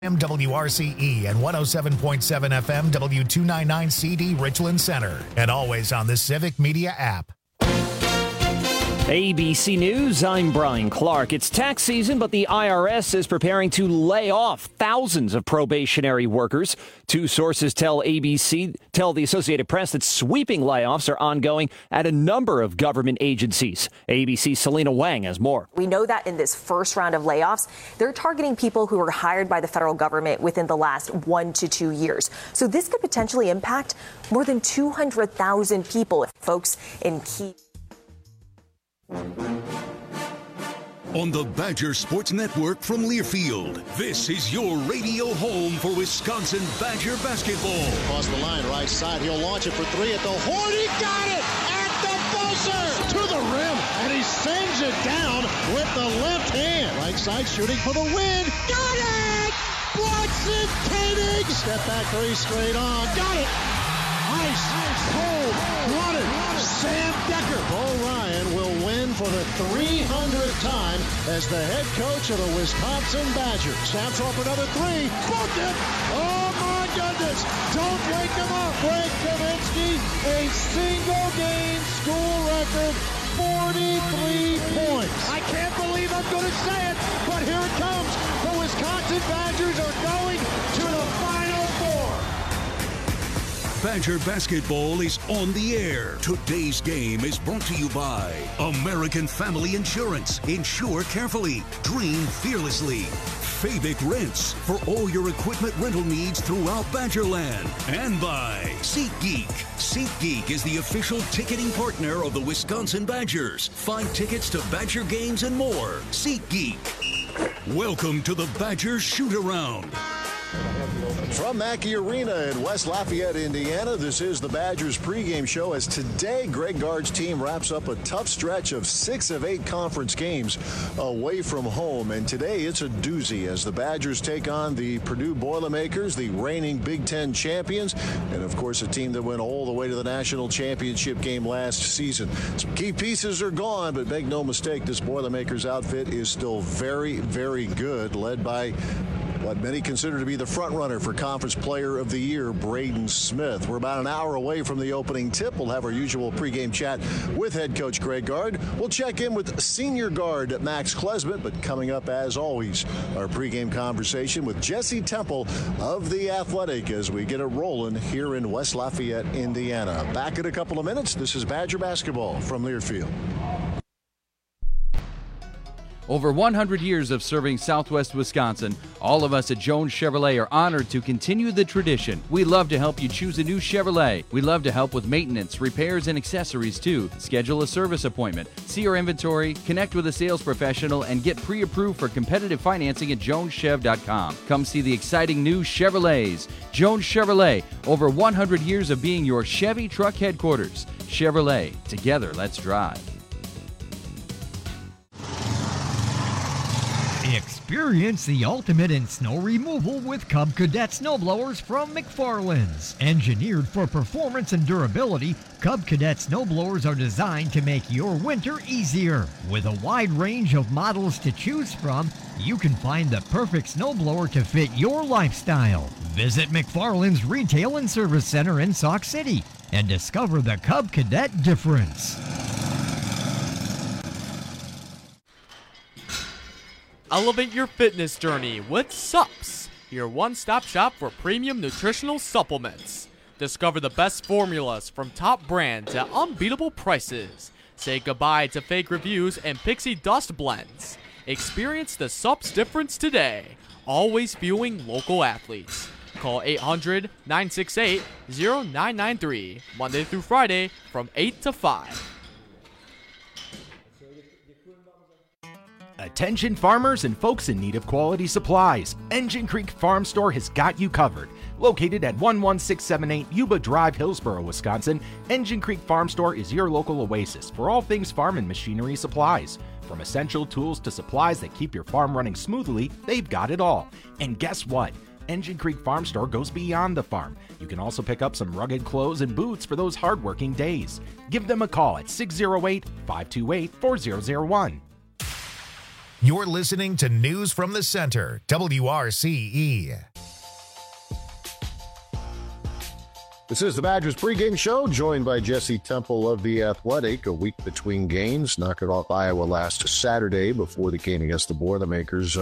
WRCE and 107.7 FM W299CD Richland Center, and always on the Civic Media app. ABC News, I'm Brian Clark. It's tax season, but the IRS is preparing to lay off thousands of probationary workers. Two sources tell the Associated Press that sweeping layoffs are ongoing at a number of government agencies. ABC's Selena Wang has more. We know that in this first round of layoffs, they're targeting people who were hired by the federal government within the last 1 to 2 years. So this could potentially impact more than 200,000 people if folks in key... On the Badger Sports Network from Learfield, this is your radio home for Wisconsin Badger basketball. Across the line, right side, he'll launch it for three at the horn. He got it at the buzzer to the rim, and he sends it down with the left hand. Right side, shooting for the win. Got it! Bronson Koenig! Step back three straight on. Got it! Ice, cold, run it. Sam Decker. Bo Ryan will win for the 300th time as the head coach of the Wisconsin Badgers. Snaps off another three. Booked it. Oh, my goodness. Don't wake him up. Greg Kaminsky, a single-game school record, 43 points. I can't believe I'm going to say it, but here it comes. The Wisconsin Badgers are going to the Final Four. Badger basketball is on the air. Today's game is brought to you by American Family Insurance. Insure carefully. Dream fearlessly. Fabic Rents for all your equipment rental needs throughout Badgerland. And by SeatGeek. SeatGeek is the official ticketing partner of the Wisconsin Badgers. Find tickets to Badger games and more. SeatGeek. Welcome to the Badgers Shoot-Around. From Mackey Arena in West Lafayette, Indiana, this is the Badgers pregame show as today Greg Gard's team wraps up a tough stretch of 6 of 8 conference games away from home. And today it's a doozy as the Badgers take on the Purdue Boilermakers, the reigning Big Ten champions, and of course a team that went all the way to the national championship game last season. Some key pieces are gone, but make no mistake, this Boilermakers outfit is still very, very good, led by what many consider to be the front runner for Conference Player of the Year, Braden Smith. We're about an hour away from the opening tip. We'll have our usual pregame chat with head coach Greg Gard. We'll check in with senior guard Max Klesmit, but coming up as always, our pregame conversation with Jesse Temple of The Athletic as we get it rolling here in West Lafayette, Indiana. Back in a couple of minutes. This is Badger basketball from Learfield. Over 100 years of serving Southwest Wisconsin, all of us at Jones Chevrolet are honored to continue the tradition. We love to help you choose a new Chevrolet. We love to help with maintenance, repairs, and accessories too. Schedule a service appointment, see our inventory, connect with a sales professional, and get pre-approved for competitive financing at joneschev.com. Come see the exciting new Chevrolets. Jones Chevrolet, over 100 years of being your Chevy truck headquarters. Chevrolet, together let's drive. Experience the ultimate in snow removal with Cub Cadet snowblowers from McFarland's. Engineered for performance and durability, Cub Cadet snowblowers are designed to make your winter easier. With a wide range of models to choose from, you can find the perfect snowblower to fit your lifestyle. Visit McFarland's Retail and Service Center in Sauk City and discover the Cub Cadet difference. Elevate your fitness journey with SUPS, your one-stop shop for premium nutritional supplements. Discover the best formulas from top brands at unbeatable prices. Say goodbye to fake reviews and pixie dust blends. Experience the SUPS difference today. Always fueling local athletes. Call 800-968-0993, Monday through Friday from 8 to 5. Attention farmers and folks in need of quality supplies. Engine Creek Farm Store has got you covered. Located at 11678 Yuba Drive, Hillsboro, Wisconsin, Engine Creek Farm Store is your local oasis for all things farm and machinery supplies. From essential tools to supplies that keep your farm running smoothly, they've got it all. And guess what? Engine Creek Farm Store goes beyond the farm. You can also pick up some rugged clothes and boots for those hardworking days. Give them a call at 608-528-4001. You're listening to News from the Center, WRCE. This is the Badgers pregame show, joined by Jesse Temple of The Athletic. A week between games, knocking off Iowa last Saturday before the game against the Boilermakers.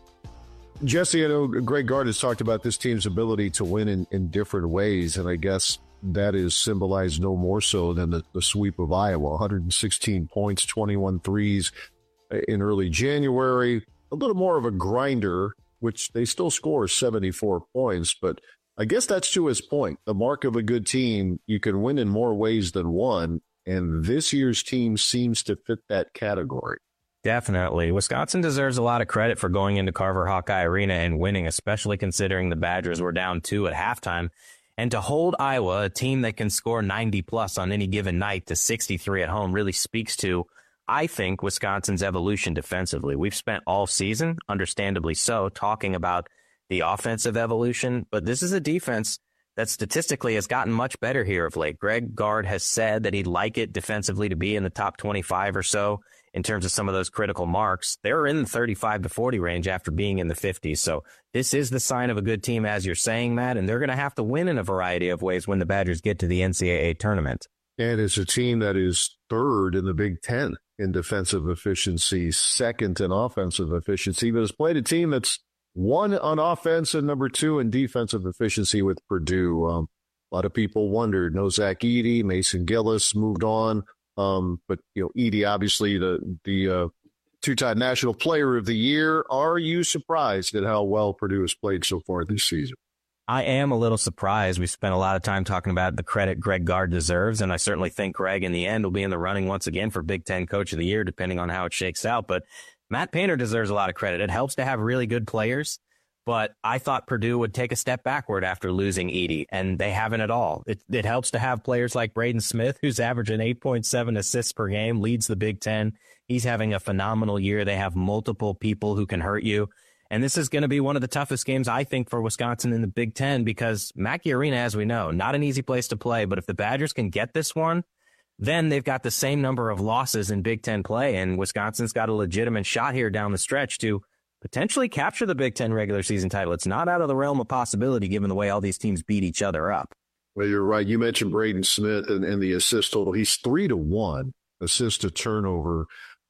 Jesse, I know Greg Gard has talked about this team's ability to win in different ways, and I guess that is symbolized no more so than the sweep of Iowa. 116 points, 21 threes in early January. A little more of a grinder, which they still score 74 points, but I guess that's to his point. The mark of a good team, you can win in more ways than one, and this year's team seems to fit that category. Definitely. Wisconsin deserves a lot of credit for going into Carver Hawkeye Arena and winning, especially considering the Badgers were down 2 at halftime. And to hold Iowa, a team that can score 90-plus on any given night, to 63 at home really speaks to, I think, Wisconsin's evolution defensively. We've spent all season, understandably so, talking about the offensive evolution, but this is a defense that statistically has gotten much better here of late. Greg Gard has said that he'd like it defensively to be in the top 25 or so in terms of some of those critical marks. They're in the 35 to 40 range after being in the 50s. So this is the sign of a good team, as you're saying, Matt, and they're going to have to win in a variety of ways when the Badgers get to the NCAA tournament. And it's a team that is third in the Big Ten in defensive efficiency, second in offensive efficiency, but has played a team that's one on offense and number 2 in defensive efficiency with Purdue. A lot of people wondered, no Zach Edey, Mason Gillis moved on. But, Edey, obviously the two-time National Player of the Year. Are you surprised at how well Purdue has played so far this season? I am a little surprised. We've spent a lot of time talking about the credit Greg Gard deserves, and I certainly think Greg, in the end, will be in the running once again for Big Ten Coach of the Year, depending on how it shakes out. But Matt Painter deserves a lot of credit. It helps to have really good players, but I thought Purdue would take a step backward after losing Edey, and they haven't at all. It helps to have players like Braden Smith, who's averaging 8.7 assists per game, leads the Big Ten. He's having a phenomenal year. They have multiple people who can hurt you. And this is going to be one of the toughest games, I think, for Wisconsin in the Big Ten, because Mackey Arena, as we know, not an easy place to play. But if the Badgers can get this one, then they've got the same number of losses in Big Ten play, and Wisconsin's got a legitimate shot here down the stretch to potentially capture the Big Ten regular season title. It's not out of the realm of possibility given the way all these teams beat each other up. Well, you're right. You mentioned Braden Smith and the assist total. He's 3-1 assist to turnover.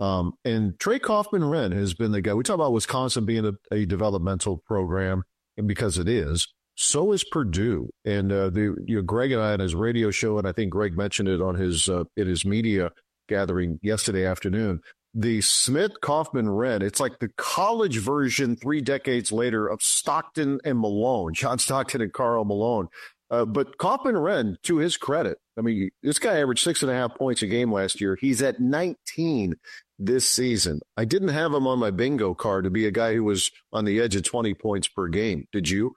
And Trey Kaufman-Renn has been the guy. We talk about Wisconsin being a developmental program, and because it is. So is Purdue. And Greg and I on his radio show, and I think Greg mentioned it on his in his media gathering yesterday afternoon, the Smith-Kaufman-Renn, it's like the college version 3 decades later of Stockton and Malone, John Stockton and Karl Malone. But Kaufman-Renn, to his credit, I mean, this guy averaged 6.5 points a game last year. He's at 19 this season. I didn't have him on my bingo card to be a guy who was on the edge of 20 points per game. Did you?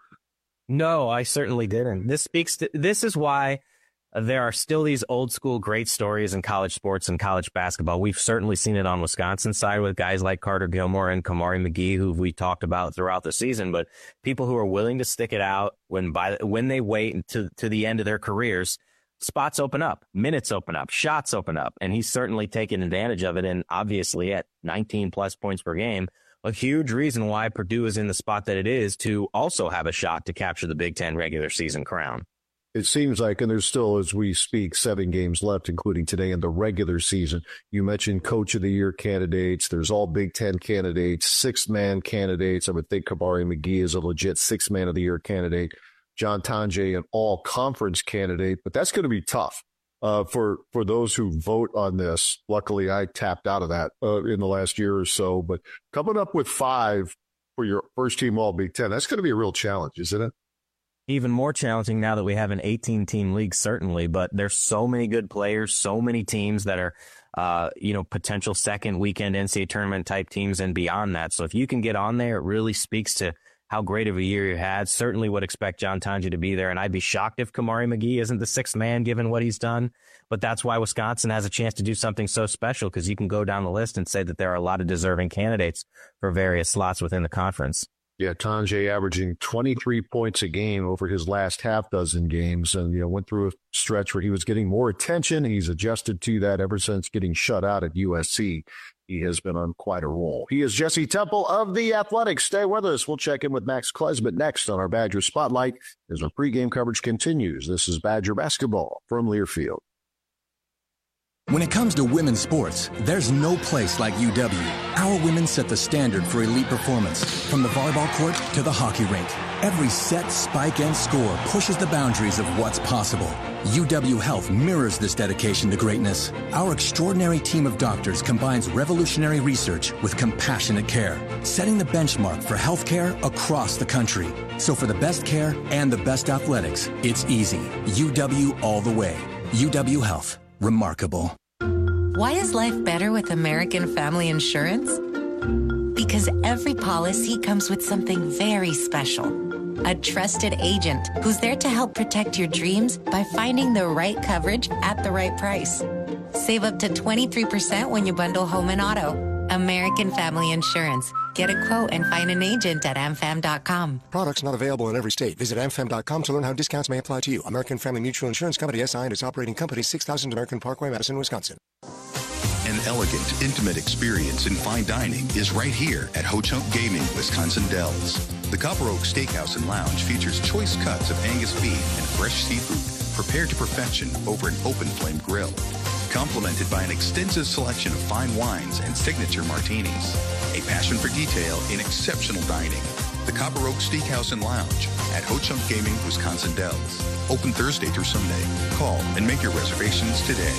No, I certainly didn't. This is why there are still these old school great stories in college sports and college basketball. We've certainly seen it on Wisconsin's side with guys like Carter Gilmore and Kamari McGee, who we talked about throughout the season, but people who are willing to stick it out when they wait to the end of their careers, spots open up, minutes open up, shots open up, and he's certainly taken advantage of it. And obviously at 19 plus points per game, a huge reason why Purdue is in the spot that it is to also have a shot to capture the Big Ten regular season crown. It seems like, and there's still, as we speak, 7 games left, including today in the regular season. You mentioned Coach of the Year candidates. There's all Big Ten candidates, 6-man candidates. I would think Kamari McGee is a legit 6-man of the year candidate. John Tonje, an all-conference candidate. But that's going to be tough for those who vote on this. Luckily, I tapped out of that in the last year or so. But coming up with 5 for your first team all Big Ten, that's going to be a real challenge, isn't it? Even more challenging now that we have an 18-team league, certainly, but there's so many good players, so many teams that are, potential second weekend NCAA tournament type teams and beyond that. So if you can get on there, it really speaks to how great of a year you had. Certainly would expect John Tonje to be there, and I'd be shocked if Kamari McGee isn't the 6th man given what he's done. But that's why Wisconsin has a chance to do something so special, because you can go down the list and say that there are a lot of deserving candidates for various slots within the conference. Yeah, Tonje averaging 23 points a game over his last half dozen games, and went through a stretch where he was getting more attention. He's adjusted to that ever since getting shut out at USC. He has been on quite a roll. He is Jesse Temple of The Athletic. Stay with us. We'll check in with Max Klesmit next on our Badger Spotlight as our pregame coverage continues. This is Badger basketball from Learfield. When it comes to women's sports, there's no place like UW. Our women set the standard for elite performance, from the volleyball court to the hockey rink. Every set, spike, and score pushes the boundaries of what's possible. UW Health mirrors this dedication to greatness. Our extraordinary team of doctors combines revolutionary research with compassionate care, setting the benchmark for healthcare across the country. So for the best care and the best athletics, it's easy. UW all the way. UW Health. Remarkable. Why is life better with American Family Insurance? Because every policy comes with something very special. A trusted agent who's there to help protect your dreams by finding the right coverage at the right price. Save up to 23% when you bundle home and auto. American Family Insurance. Get a quote and find an agent at amfam.com. Products not available in every state. Visit amfam.com to learn how discounts may apply to you. American Family Mutual Insurance Company, SI, and its operating company, 6000 American Parkway, Madison, Wisconsin. An elegant, intimate experience in fine dining is right here at Ho Chunk Gaming, Wisconsin Dells. The Copper Oak Steakhouse and Lounge features choice cuts of Angus beef and fresh seafood prepared to perfection over an open flame grill, complemented by an extensive selection of fine wines and signature martinis. A passion for detail in exceptional dining. The Copper Oak Steakhouse and Lounge at Ho Chunk Gaming, Wisconsin Dells. Open Thursday through Sunday. Call and make your reservations today.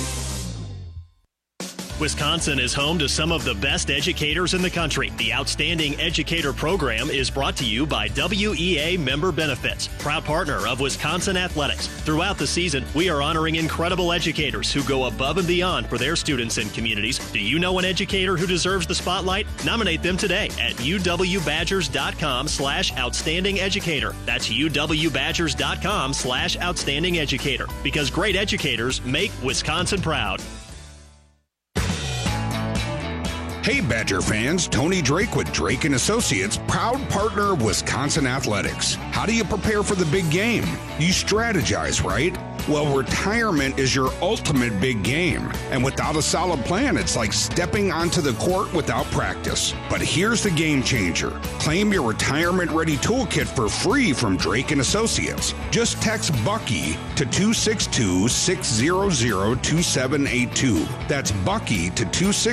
Wisconsin is home to some of the best educators in the country. The Outstanding Educator Program is brought to you by WEA Member Benefits, proud partner of Wisconsin Athletics. Throughout the season, we are honoring incredible educators who go above and beyond for their students and communities. Do you know an educator who deserves the spotlight? Nominate them today at uwbadgers.com/outstanding educator. That's uwbadgers.com/outstanding educator. Because great educators make Wisconsin proud. Hey Badger fans, Tony Drake with Drake & Associates, proud partner of Wisconsin Athletics. How do you prepare for the big game? You strategize, right? Well, retirement is your ultimate big game. And without a solid plan, it's like stepping onto the court without practice. But here's the game changer. Claim your retirement-ready toolkit for free from Drake & Associates. Just text Bucky to 262-600-2782. That's Bucky to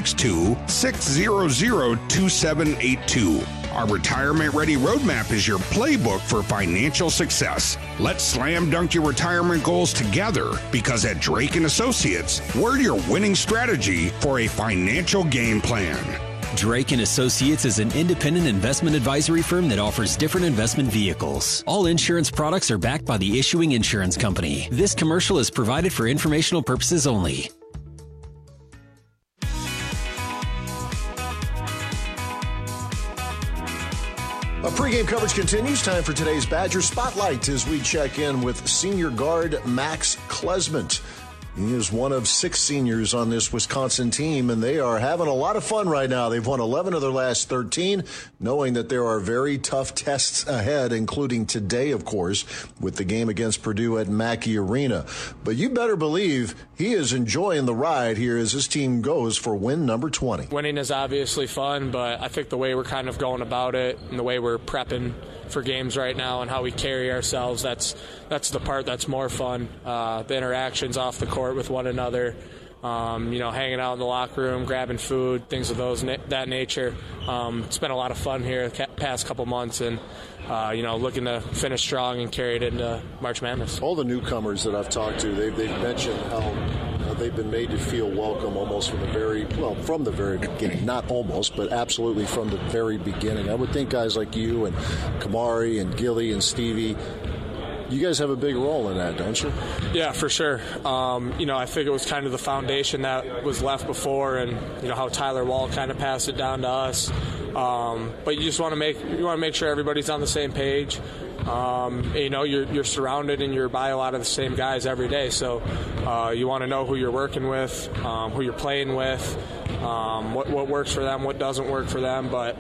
262-600-2782. Our retirement-ready roadmap is your playbook for financial success. Let's slam dunk your retirement goals together, because at Drake & Associates, we're your winning strategy for a financial game plan. Drake & Associates is an independent investment advisory firm that offers different investment vehicles. All insurance products are backed by the issuing insurance company. This commercial is provided for informational purposes only. Our pregame coverage continues. Time for today's Badger Spotlight as we check in with senior guard Max Klesmit. He is one of 6 seniors on this Wisconsin team, and they are having a lot of fun right now. They've won 11 of their last 13, knowing that there are very tough tests ahead, including today, of course, with the game against Purdue at Mackey Arena. But you better believe he is enjoying the ride here as his team goes for win number 20. Winning is obviously fun, but I think the way we're kind of going about it and the way we're prepping for games right now and how we carry ourselves, that's the part that's more fun. The interactions off the court with one another, hanging out in the locker room, grabbing food, things of that nature. It's been a lot of fun here the past couple months, and looking to finish strong and carry it into March Madness. All the newcomers that I've talked to, they've mentioned how they've been made to feel welcome almost from the very beginning. Not almost, but absolutely from the very beginning. I would think guys like you and Kamari and Gilly and Stevie, you guys have a big role in that, don't you? Yeah, for sure. I think it was kind of the foundation that was left before, and how Tyler Wall kind of passed it down to us. But you just want to make sure everybody's on the same page. You're surrounded and you're by a lot of the same guys every day, so you want to know who you're working with, who you're playing with, what works for them, what doesn't work for them. But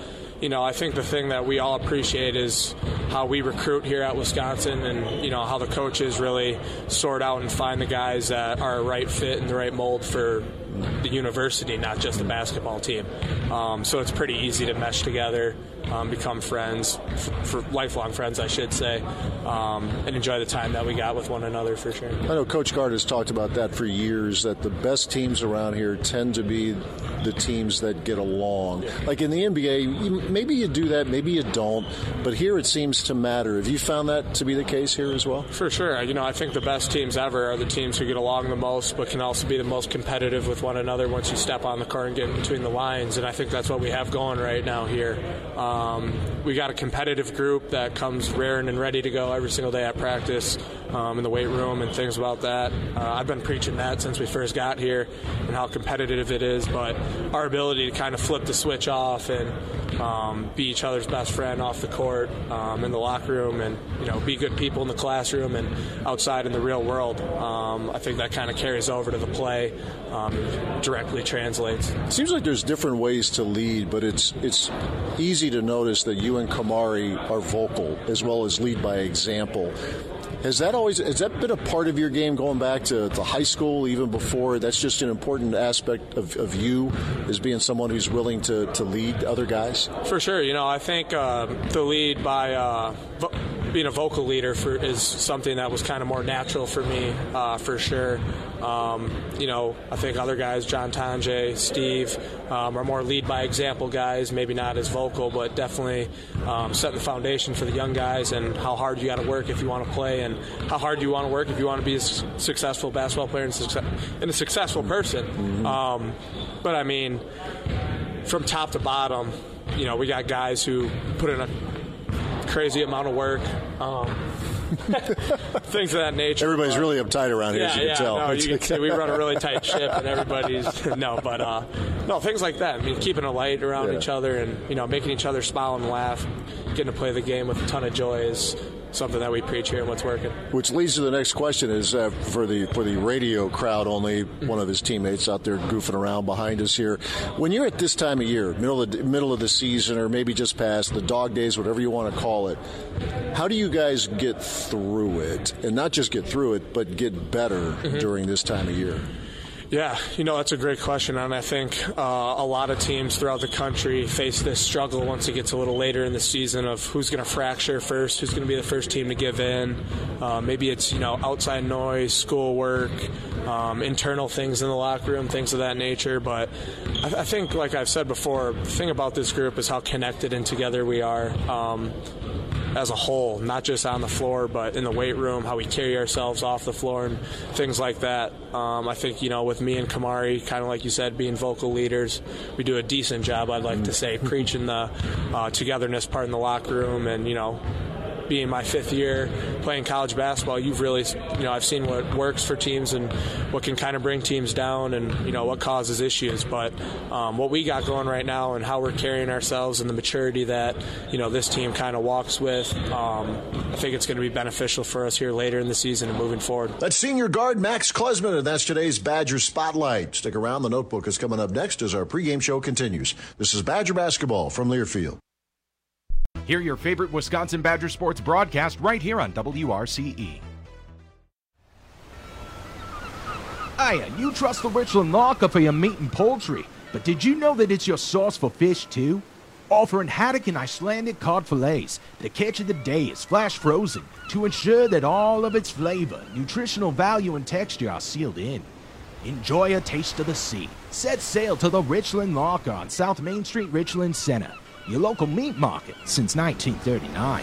I think the thing that we all appreciate is how we recruit here at Wisconsin, and how the coaches really sort out and find the guys that are a right fit and the right mold for the university, not just the basketball team. So it's pretty easy to mesh together, become friends, for lifelong friends, I should say, and enjoy the time that we got with one another for sure. I know Coach Gard has talked about that for years, that the best teams around here tend to be the teams that get along. Like in the NBA, maybe you do that, maybe you don't, but here it seems to matter. Have you found that to be the case here as well? For sure. I think the best teams ever are the teams who get along the most, but can also be the most competitive with one another once you step on the court and get in between the lines, and I think that's what we have going right now here. We got a competitive group that comes raring and ready to go every single day at practice, in the weight room and things about that. I've been preaching that since we first got here and how competitive it is, but our ability to kind of flip the switch off and be each other's best friend off the court, in the locker room, and be good people in the classroom and outside in the real world. I think that kind of carries over to the play, directly translates. It seems like there's different ways to lead, but it's easy to notice that you and Kamari are vocal as well as lead by example. Has that been a part of your game going back to high school, even before? That's just an important aspect of you, as being someone who's willing to lead other guys? For sure. I think the lead by being a vocal leader is something that was kind of more natural for me, for sure. I think other guys, John Tonje, Steve, are more lead by example guys, maybe not as vocal, but definitely setting the foundation for the young guys and how hard you got to work if you want to play, and how hard you want to work if you want to be a successful basketball player and a successful person. Mm-hmm. But I mean, from top to bottom, we got guys who put in a crazy amount of work. Things of that nature. Everybody's really uptight around here, as you can tell. No, you can see we run a really tight ship, and everybody's things like that. I mean, keeping a light around each other, and making each other smile and laugh, getting to play the game with a ton of joy is something that we preach here and what's working. Which leads to the next question is for the radio crowd only, one of his teammates out there goofing around behind us here. When you're at this time of year, middle of the season, or maybe just past the dog days, whatever you want to call it, how do you guys get through it? And not just get through it, but get better during this time of year? Yeah, that's a great question, and I think a lot of teams throughout the country face this struggle once it gets a little later in the season of who's going to fracture first, who's going to be the first team to give in. Maybe it's, outside noise, schoolwork, internal things in the locker room, things of that nature. But I think, like I've said before, the thing about this group is how connected and together we are. As a whole, not just on the floor, but in the weight room, how we carry ourselves off the floor and things like that. I think, with me and Kamari, kind of like you said, being vocal leaders, we do a decent job, I'd like to say, preaching the togetherness part in the locker room. And, being my fifth year playing college basketball, you've really, I've seen what works for teams and what can kind of bring teams down and, what causes issues. But what we got going right now and how we're carrying ourselves and the maturity that, this team kind of walks with, I think it's going to be beneficial for us here later in the season and moving forward. That's senior guard Max Klesman, and that's today's Badger Spotlight. Stick around. The Notebook is coming up next as our pregame show continues. This is Badger Basketball from Learfield. Hear your favorite Wisconsin Badger sports broadcast right here on WRCE. Hiya, you trust the Richland Locker for your meat and poultry, but did you know that it's your source for fish too? Offering haddock and Icelandic cod fillets, the catch of the day is flash frozen to ensure that all of its flavor, nutritional value, and texture are sealed in. Enjoy a taste of the sea. Set sail to the Richland Locker on South Main Street, Richland Center. Your local meat market since 1939.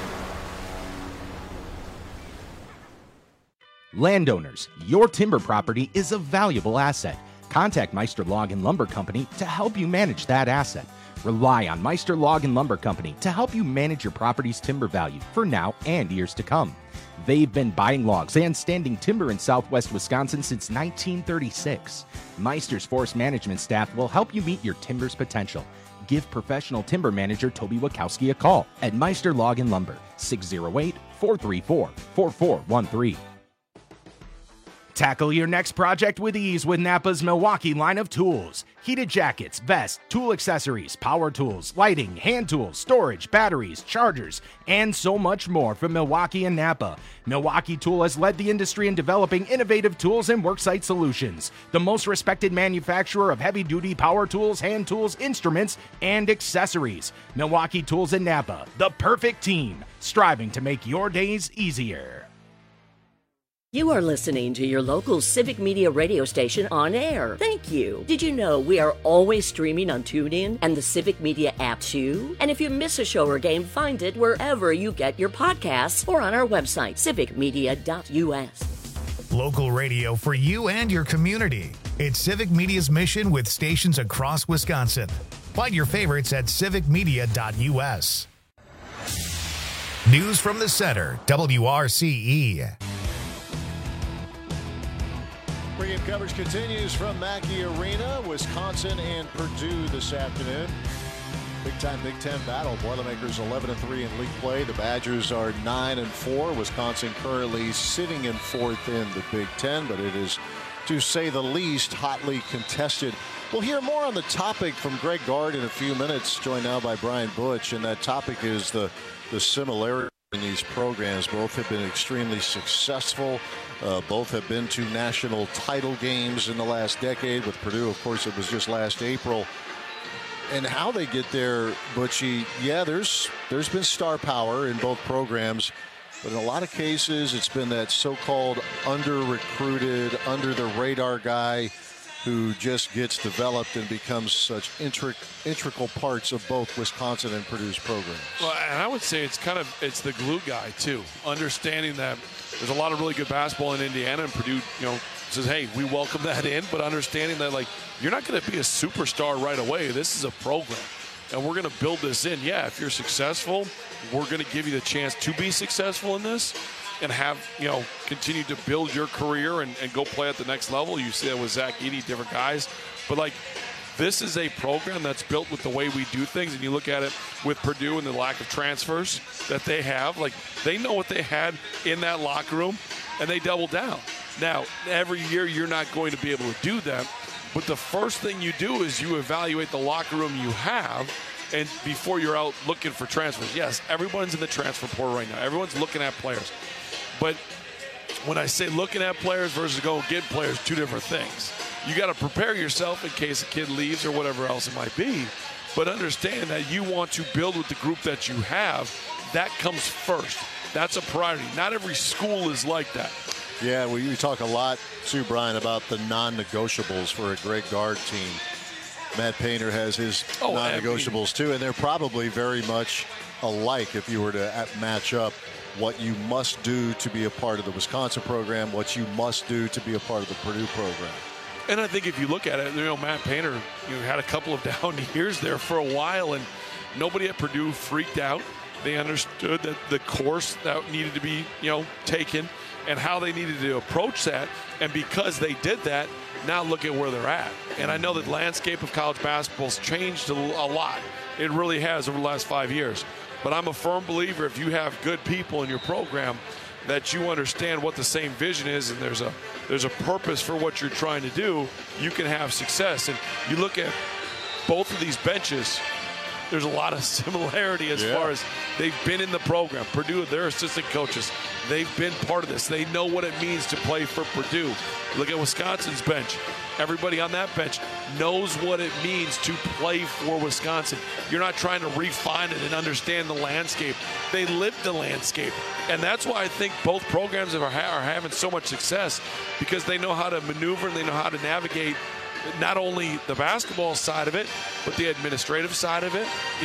Landowners, your timber property is a valuable asset. Contact Meister Log and Lumber Company to help you manage that asset. Rely on Meister Log and Lumber Company to help you manage your property's timber value for now and years to come. They've been buying logs and standing timber in southwest Wisconsin since 1936. Meister's forest management staff will help you meet your timber's potential. Give professional timber manager Toby Wachowski a call at Meister Log and Lumber, 608-434-4413. Tackle your next project with ease with Napa's Milwaukee line of tools. Heated jackets, vests, tool accessories, power tools, lighting, hand tools, storage, batteries, chargers, and so much more from Milwaukee and Napa. Milwaukee Tool has led the industry in developing innovative tools and worksite solutions. The most respected manufacturer of heavy-duty power tools, hand tools, instruments, and accessories. Milwaukee Tools and Napa, the perfect team, striving to make your days easier. You are listening to your local Civic Media radio station on air. Thank you. Did you know we are always streaming on TuneIn and the Civic Media app too? And if you miss a show or game, find it wherever you get your podcasts or on our website, civicmedia.us. Local radio for you and your community. It's Civic Media's mission with stations across Wisconsin. Find your favorites at civicmedia.us. News from the Center, WRCE. Pregame coverage continues from Mackey Arena, Wisconsin and Purdue this afternoon. Big-time Big Ten battle. Boilermakers 11-3 in league play. The Badgers are 9-4. Wisconsin currently sitting in fourth in the Big Ten, but it is, to say the least, hotly contested. We'll hear more on the topic from Greg Gard in a few minutes, joined now by Brian Butch, and that topic is the similarity in these programs. Both have been extremely successful. Both have been to national title games in the last decade. With Purdue, of course, it was just last April. And how they get there, Butchie, yeah, there's been star power in both programs. But in a lot of cases, it's been that so-called under-recruited, under-the-radar guy who just gets developed and becomes such integral parts of both Wisconsin and Purdue's programs. Well, and I would say it's the glue guy too. Understanding that there's a lot of really good basketball in Indiana, and Purdue, says, hey, we welcome that in, but understanding that, like, you're not going to be a superstar right away. This is a program, and we're going to build this in. Yeah, if you're successful, we're going to give you the chance to be successful in this and have, continue to build your career and go play at the next level. You see that with Zach Edey, different guys. But, like, this is a program that's built with the way we do things, and you look at it with Purdue and the lack of transfers that they have. Like, they know what they had in that locker room, and they double down. Now, every year you're not going to be able to do that, but the first thing you do is you evaluate the locker room you have, and before you're out looking for transfers. Yes, everyone's in the transfer portal right now. Everyone's looking at players. But when I say looking at players versus go get players, two different things. You got to prepare yourself in case a kid leaves or whatever else it might be. But understand that you want to build with the group that you have. That comes first. That's a priority. Not every school is like that. Yeah, well, you talk a lot, too, Brian, about the non-negotiables for a Greg Gard team. Matt Painter has his non-negotiables, too, and they're probably very much alike if you were to match up what you must do to be a part of the Wisconsin program, what you must do to be a part of the Purdue program. And I think if you look at it, Matt Painter had a couple of down years there for a while, and nobody at Purdue freaked out. They understood that the course that needed to be, taken and how they needed to approach that. And because they did that, now look at where they're at. And I know that the landscape of college basketball's changed a lot. It really has over the last 5 years. But I'm a firm believer if you have good people in your program that you understand what the same vision is and there's a purpose for what you're trying to do, you can have success. And you look at both of these benches, there's a lot of similarity as far as they've been in the program. Purdue, their assistant coaches, they've been part of this. They know what it means to play for Purdue. Look at Wisconsin's bench. Everybody on that bench knows what it means to play for Wisconsin. You're not trying to refine it and understand the landscape. They live the landscape. And that's why I think both programs are having so much success, because they know how to maneuver and they know how to navigate not only the basketball side of it, but the administrative side of it.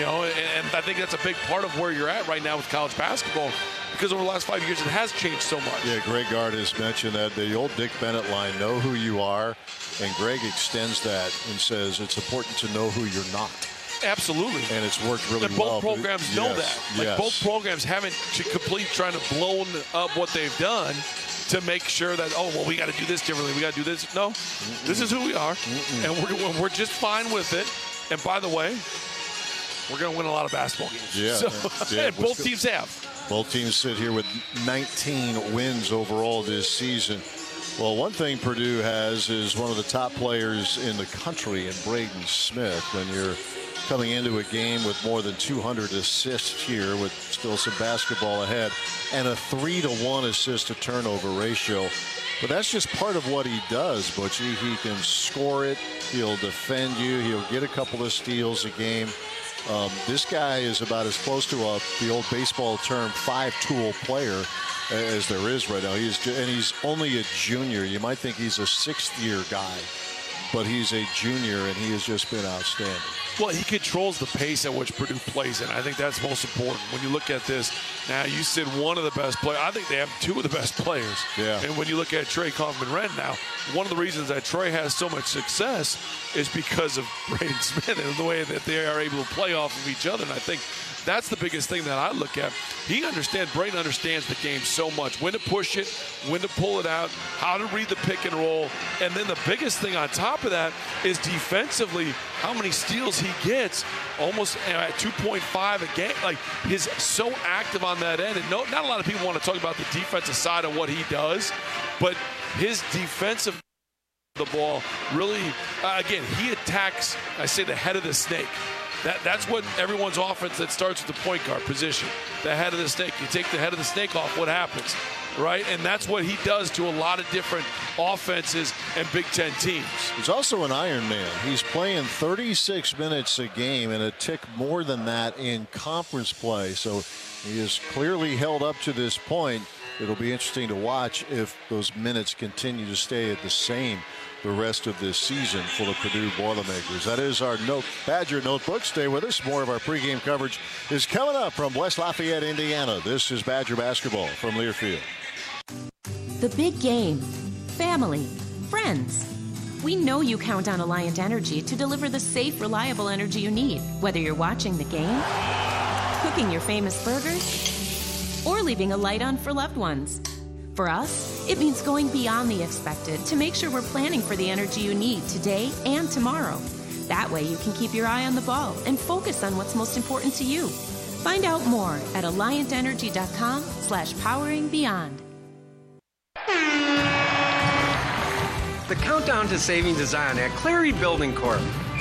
And I think that's a big part of where you're at right now with college basketball, because over the last 5 years it has changed so much. Yeah, Greg Gard has mentioned that the old Dick Bennett line, know who you are, and Greg extends that and says it's important to know who you're not. Absolutely. And it's worked really and well. Both programs know that. Both programs haven't completely trying to blow up what they've done to make sure that, we got to do this differently. We got to do this. No, this is who we are, and we're just fine with it. And by the way, we're going to win a lot of basketball games. Yeah. And both teams have. Both teams sit here with 19 wins overall this season. Well, one thing Purdue has is one of the top players in the country in Braden Smith. When you're coming into a game with more than 200 assists here with still some basketball ahead and a 3-to-1 assist to turnover ratio. But that's just part of what he does, Butchie. He can score it. He'll defend you. He'll get a couple of steals a game. This guy is about as close to the old baseball term 5-tool player as there is right now. He's only a junior. You might think he's a 6th-year guy, but he's a junior, and he has just been outstanding. Well, he controls the pace at which Purdue plays in. I think that's most important. When you look at this, now you said one of the best players. I think they have 2 of the best players. Yeah. And when you look at Trey Kaufman-Renn now, one of the reasons that Trey has so much success is because of Braden Smith and the way that they are able to play off of each other. And I think that's the biggest thing that I look at. Braden understands the game so much. When to push it, when to pull it out, how to read the pick and roll. And then the biggest thing on top of that is defensively, how many steals he gets, almost at 2.5 a game. Like, he's so active on that end. And not a lot of people want to talk about the defensive side of what he does, but his defensive the ball really, again, he attacks, I say, the head of the snake. That's what everyone's offense that starts with the point guard position, the head of the snake. You take the head of the snake off, what happens, right? And that's what he does to a lot of different offenses and Big Ten teams. He's also an Iron Man. He's playing 36 minutes a game and a tick more than that in conference play. So he is clearly held up to this point. It'll be interesting to watch if those minutes continue to stay at the same the rest of this season for the Purdue Boilermakers. That is our Badger Notebook. Stay with us. More of our pregame coverage is coming up from West Lafayette, Indiana. This is Badger basketball from Learfield. The big game, family, friends. We know you count on Alliant Energy to deliver the safe, reliable energy you need, whether you're watching the game, cooking your famous burgers, or leaving a light on for loved ones. For us, it means going beyond the expected to make sure we're planning for the energy you need today and tomorrow. That way you can keep your eye on the ball and focus on what's most important to you. Find out more at alliantenergy.com/poweringbeyond. The countdown to savings is on at Cleary Building Corp.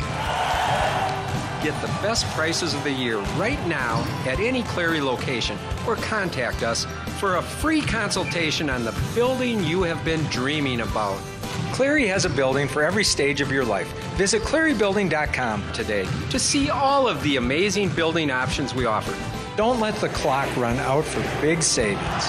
Get the best prices of the year right now at any Cleary location or contact us for a free consultation on the building you have been dreaming about. Cleary has a building for every stage of your life. Visit clearybuilding.com today to see all of the amazing building options we offer. Don't let the clock run out for big savings.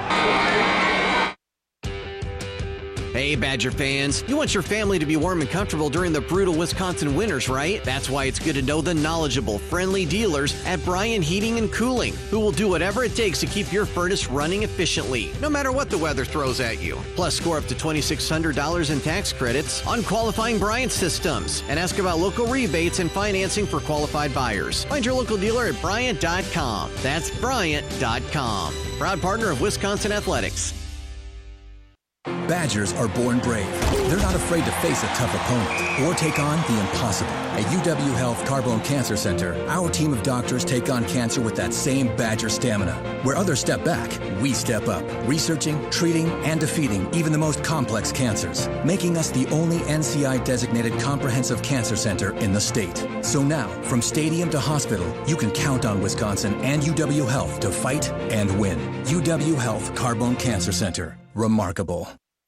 Hey, Badger fans. You want your family to be warm and comfortable during the brutal Wisconsin winters, right? That's why it's good to know the knowledgeable, friendly dealers at Bryan Heating and Cooling, who will do whatever it takes to keep your furnace running efficiently, no matter what the weather throws at you. Plus, score up to $2,600 in tax credits on qualifying Bryant systems. And ask about local rebates and financing for qualified buyers. Find your local dealer at Bryant.com. That's Bryant.com. Proud partner of Wisconsin Athletics. Badgers are born brave. They're not afraid to face a tough opponent or take on the impossible. At UW Health Carbone Cancer Center, our team of doctors take on cancer with that same Badger stamina. Where others step back, we step up, researching, treating, and defeating even the most complex cancers, making us the only NCI-designated comprehensive cancer center in the state. So now, from stadium to hospital, you can count on Wisconsin and UW Health to fight and win. UW Health Carbone Cancer Center. Remarkable.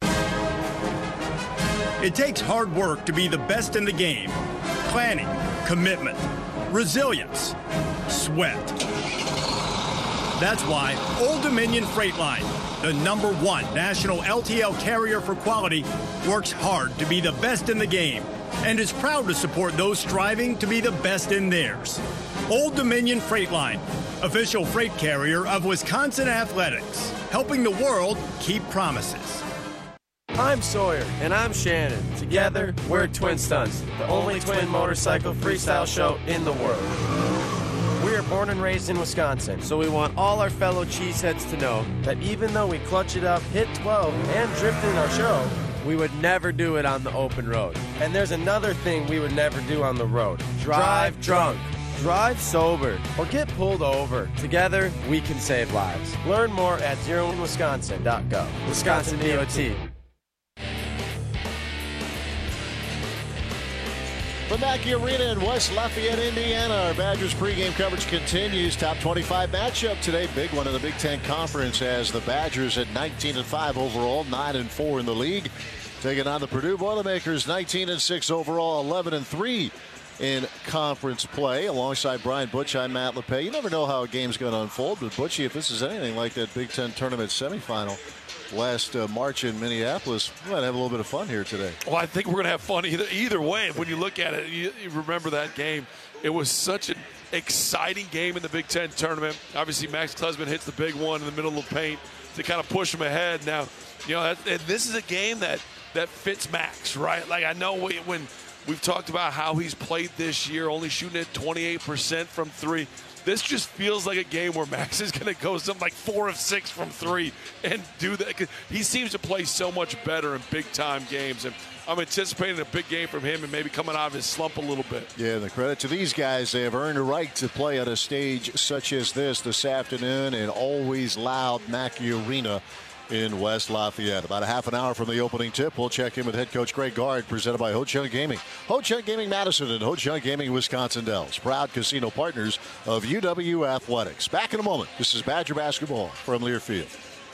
It takes hard work to be the best in the game. Planning, commitment, resilience, sweat. That's why Old Dominion Freight Line, the #1 national LTL carrier for quality, works hard to be the best in the game and is proud to support those striving to be the best in theirs. Old Dominion Freight Line, official freight carrier of Wisconsin Athletics, helping the world keep promises. I'm Sawyer. And I'm Shannon. Together, we're Twin Stunts, the only twin motorcycle freestyle show in the world. We are born and raised in Wisconsin, so we want all our fellow cheeseheads to know that even though we clutch it up, hit 12, and drift in our show, we would never do it on the open road. And there's another thing we would never do on the road. Drive drunk. Drive sober or get pulled over. Together, we can save lives. Learn more at zeroinwisconsin.gov. Wisconsin DOT. Mackey Arena in West Lafayette, Indiana. Our Badgers pregame coverage continues. Top 25 matchup today. Big one in the Big Ten Conference as the Badgers at 19-5 overall, 9-4 in the league. Taking on the Purdue Boilermakers, 19-6 overall, 11-3 in conference play. Alongside Brian Butch, I'm Matt LePay. You never know how a game's going to unfold, but Butchie, if this is anything like that Big Ten tournament semifinal last March in Minneapolis, we might have a little bit of fun here today. Well, I think we're going to have fun either way. When you look at it, you remember that game. It was such an exciting game in the Big Ten tournament. Obviously, Max Klesman hits the big one in the middle of the paint to kind of push him ahead. Now, this is a game that fits Max, right? Like, I know when we've talked about how he's played this year, only shooting at 28% from three. This just feels like a game where Max is going to go something like 4 of 6 from three and do that. He seems to play so much better in big-time games, and I'm anticipating a big game from him and maybe coming out of his slump a little bit. Yeah, the credit to these guys. They have earned a right to play on a stage such as this afternoon in always loud Mackey Arena in West Lafayette. About a half an hour from the opening tip, we'll check in with head coach Greg Gard, presented by Ho Chunk Gaming. Ho Chunk Gaming Madison and Ho Chunk Gaming Wisconsin Dells, proud casino partners of UW Athletics. Back in a moment. This is Badger basketball from Learfield.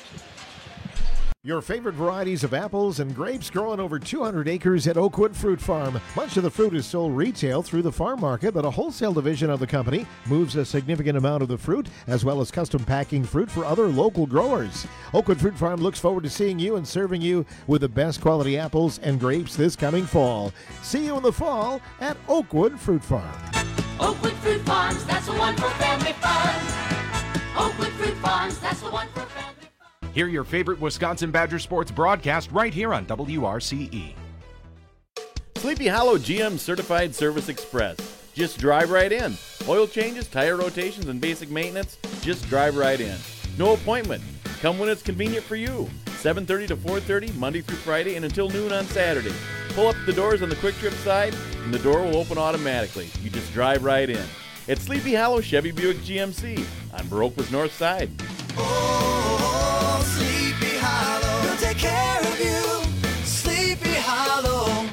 Your favorite varieties of apples and grapes grow on over 200 acres at Oakwood Fruit Farm. Much of the fruit is sold retail through the farm market, but a wholesale division of the company moves a significant amount of the fruit, as well as custom packing fruit for other local growers. Oakwood Fruit Farm looks forward to seeing you and serving you with the best quality apples and grapes this coming fall. See you in the fall at Oakwood Fruit Farm. Oakwood Fruit Farms, that's the one for family fun. Oakwood Fruit Farms, that's the one for family fun. Hear your favorite Wisconsin Badger sports broadcast right here on WRCE. Sleepy Hollow GM Certified Service Express. Just drive right in. Oil changes, tire rotations, and basic maintenance, just drive right in. No appointment. Come when it's convenient for you. 7:30 to 4:30, Monday through Friday, and until noon on Saturday. Pull up the doors on the Quick Trip side, and the door will open automatically. You just drive right in. It's Sleepy Hollow Chevy Buick GMC on Baroqua's North Side. Oh, Sleepy Hollow, we'll take care of you. Sleepy Hollow.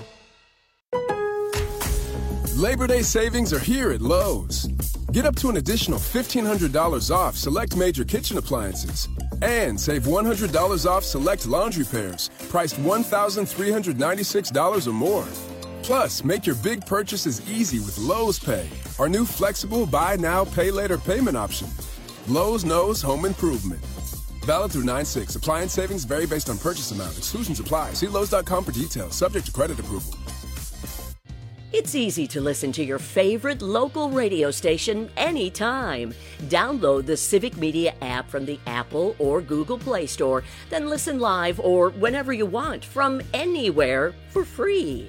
Labor Day savings are here at Lowe's. Get up to an additional $1,500 off select major kitchen appliances. And save $100 off select laundry pairs, priced $1,396 or more. Plus, make your big purchases easy with Lowe's Pay, our new flexible buy now, pay later payment option. Lowe's knows home improvement. Valid through 9/6. Appliance savings vary based on purchase amount. Exclusions apply. See Lowe's.com for details. Subject to credit approval. It's easy to listen to your favorite local radio station anytime. Download the Civic Media app from the Apple or Google Play Store, then listen live or whenever you want from anywhere for free.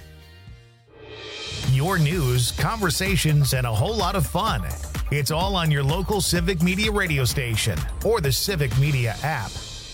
Your news, conversations, and a whole lot of fun. It's all on your local Civic Media radio station or the Civic Media app.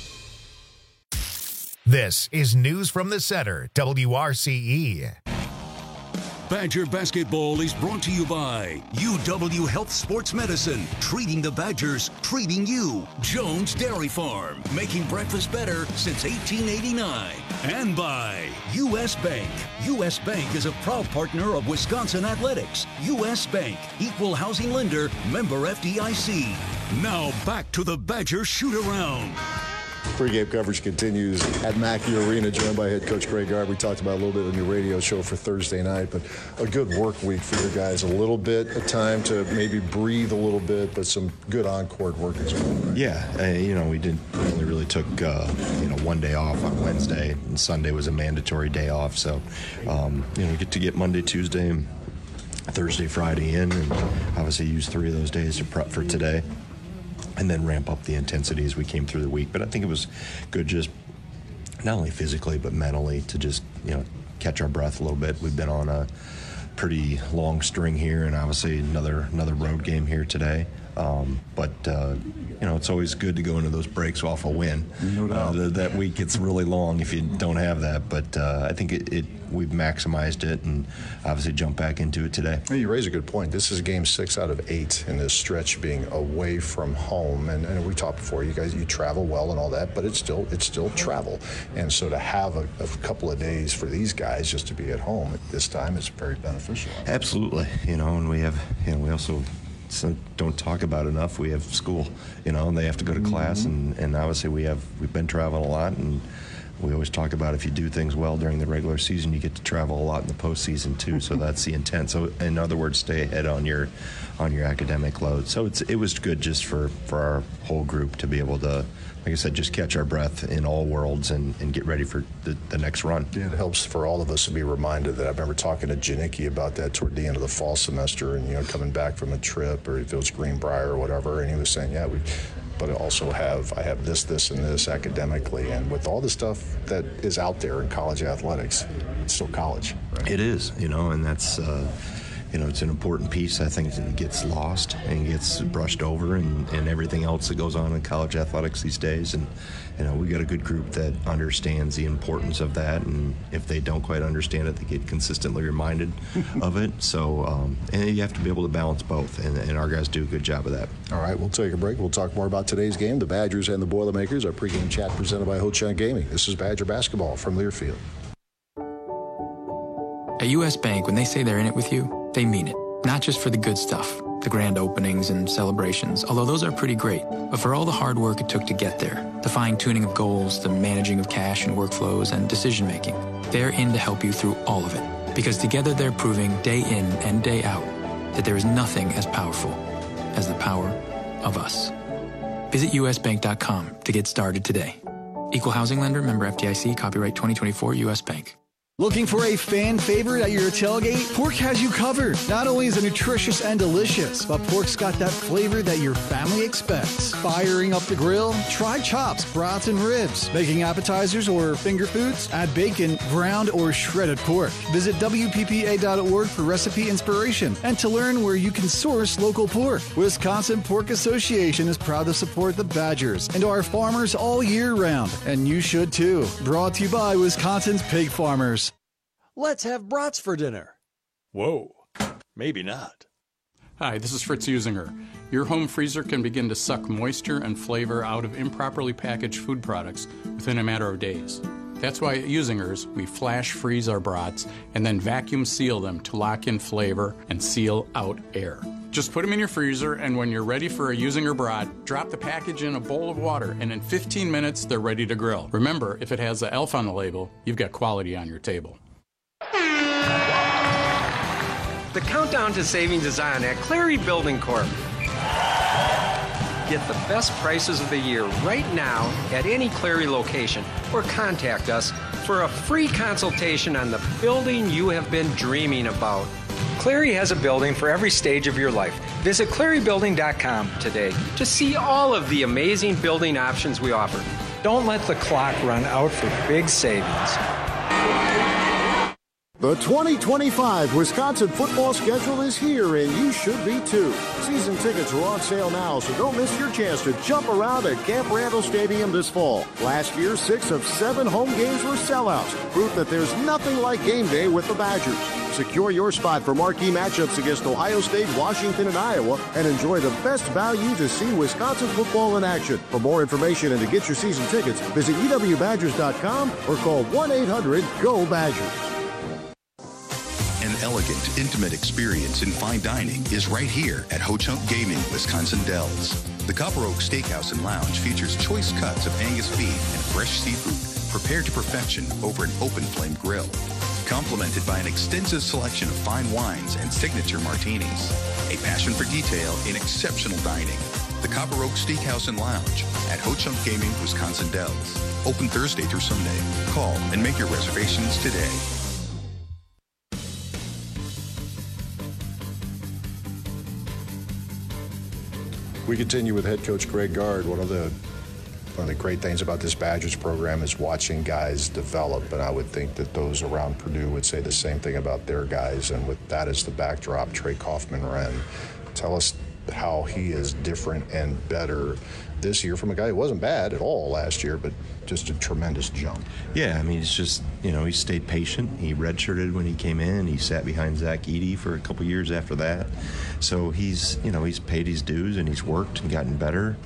This is News from the Center, WRCE. Badger Basketball is brought to you by UW Health Sports Medicine, treating the Badgers, treating you. Jones Dairy Farm, making breakfast better since 1889. And by U.S. Bank. U.S. Bank is a proud partner of Wisconsin Athletics. U.S. Bank, equal housing lender, member FDIC. Now back to the Badger shoot-around. Pre-game coverage continues at Mackey Arena, joined by head coach Greg Gard. We talked about a little bit on your radio show for Thursday night, but a good work week for your guys. A little bit of time to maybe breathe a little bit, but some good on-court work as well. Right? Yeah, we only really took one day off on Wednesday, and Sunday was a mandatory day off. So, we get Monday, Tuesday, and Thursday, Friday in, and obviously use 3 of those days to prep for today. And then ramp up the intensity as we came through the week. But I think it was good just not only physically but mentally to just, catch our breath a little bit. We've been on a pretty long string here and obviously another road game here today. But it's always good to go into those breaks off a win. No doubt. That week gets really long if you don't have that. But I think we've maximized it and obviously jumped back into it today. Well, you raise a good point. This is game 6 out of 8 in this stretch being away from home. And we talked before, you travel well and all that, but it's still travel. And so to have a couple of days for these guys just to be at home at this time is very beneficial. Absolutely. And we have, we also don't talk about enough. We have school, and they have to go to class, and obviously we've been traveling a lot, and we always talk about if you do things well during the regular season, you get to travel a lot in the postseason too. So that's the intent. So in other words, stay ahead on your academic load. So it was good just for our whole group to be able to, like I said, just catch our breath in all worlds and get ready for the next run. Yeah, it helps for all of us to be reminded that. I remember talking to Janicki about that toward the end of the fall semester, and coming back from a trip, or if it was Greenbrier or whatever, and he was saying, but I also have this, and this academically, and with all the stuff that is out there in college athletics, it's still college. Right? It is, and that's. It's an important piece. I think it gets lost and gets brushed over and everything else that goes on in college athletics these days. And, we got a good group that understands the importance of that. And if they don't quite understand it, they get consistently reminded of it. So, and you have to be able to balance both. And our guys do a good job of that. All right, we'll take a break. We'll talk more about today's game, the Badgers and the Boilermakers. Our pregame chat presented by Ho-Chunk Gaming. This is Badger basketball from Learfield. At U.S. Bank, when they say they're in it with you, they mean it. Not just for the good stuff, the grand openings and celebrations, although those are pretty great, but for all the hard work it took to get there, the fine-tuning of goals, the managing of cash and workflows, and decision-making. They're in to help you through all of it, because together they're proving day in and day out that there is nothing as powerful as the power of us. Visit usbank.com to get started today. Equal housing lender, member FDIC, copyright 2024, U.S. Bank. Looking for a fan favorite at your tailgate? Pork has you covered. Not only is it nutritious and delicious, but pork's got that flavor that your family expects. Firing up the grill? Try chops, brats, and ribs. Making appetizers or finger foods? Add bacon, ground, or shredded pork. Visit WPPA.org for recipe inspiration and to learn where you can source local pork. Wisconsin Pork Association is proud to support the Badgers and our farmers all year round, and you should too. Brought to you by Wisconsin's pig farmers. Let's have brats for dinner. Whoa, maybe not. Hi, this is Fritz Usinger. Your home freezer can begin to suck moisture and flavor out of improperly packaged food products within a matter of days. That's why at Usinger's, we flash freeze our brats and then vacuum seal them to lock in flavor and seal out air. Just put them in your freezer, and when you're ready for a Usinger brat, drop the package in a bowl of water, and in 15 minutes, they're ready to grill. Remember, if it has the ELF on the label, you've got quality on your table. The countdown to savings is on at Clary Building Corp. Get the best prices of the year right now at any Clary location or contact us for a free consultation on the building you have been dreaming about. Clary has a building for every stage of your life. Visit clarybuilding.com today to see all of the amazing building options we offer. Don't let the clock run out for big savings. The 2025 Wisconsin football schedule is here, and you should be too. Season tickets are on sale now, so don't miss your chance to jump around at Camp Randall Stadium this fall. Last year, 6 of 7 home games were sellouts, proof that there's nothing like game day with the Badgers. Secure your spot for marquee matchups against Ohio State, Washington, and Iowa, and enjoy the best value to see Wisconsin football in action. For more information and to get your season tickets, visit UWBadgers.com or call 1-800-GO-BADGERS. An elegant, intimate experience in fine dining is right here at Ho-Chunk Gaming, Wisconsin Dells. The Copper Oak Steakhouse and Lounge features choice cuts of Angus beef and fresh seafood prepared to perfection over an open flame grill, complemented by an extensive selection of fine wines and signature martinis. A passion for detail in exceptional dining. The Copper Oak Steakhouse and Lounge at Ho-Chunk Gaming, Wisconsin Dells. Open Thursday through Sunday. Call and make your reservations today. We continue with head coach Greg Gard. One of the great things about this Badgers program is watching guys develop, and I would think that those around Purdue would say the same thing about their guys. And with that as the backdrop, Trey Kaufman-Renn, tell us how he is different and better this year from a guy who wasn't bad at all last year, but just a tremendous jump. Yeah, I mean, it's just, he stayed patient. He redshirted when he came in. He sat behind Zach Edey for a couple years after that. So he's paid his dues and he's worked and gotten better.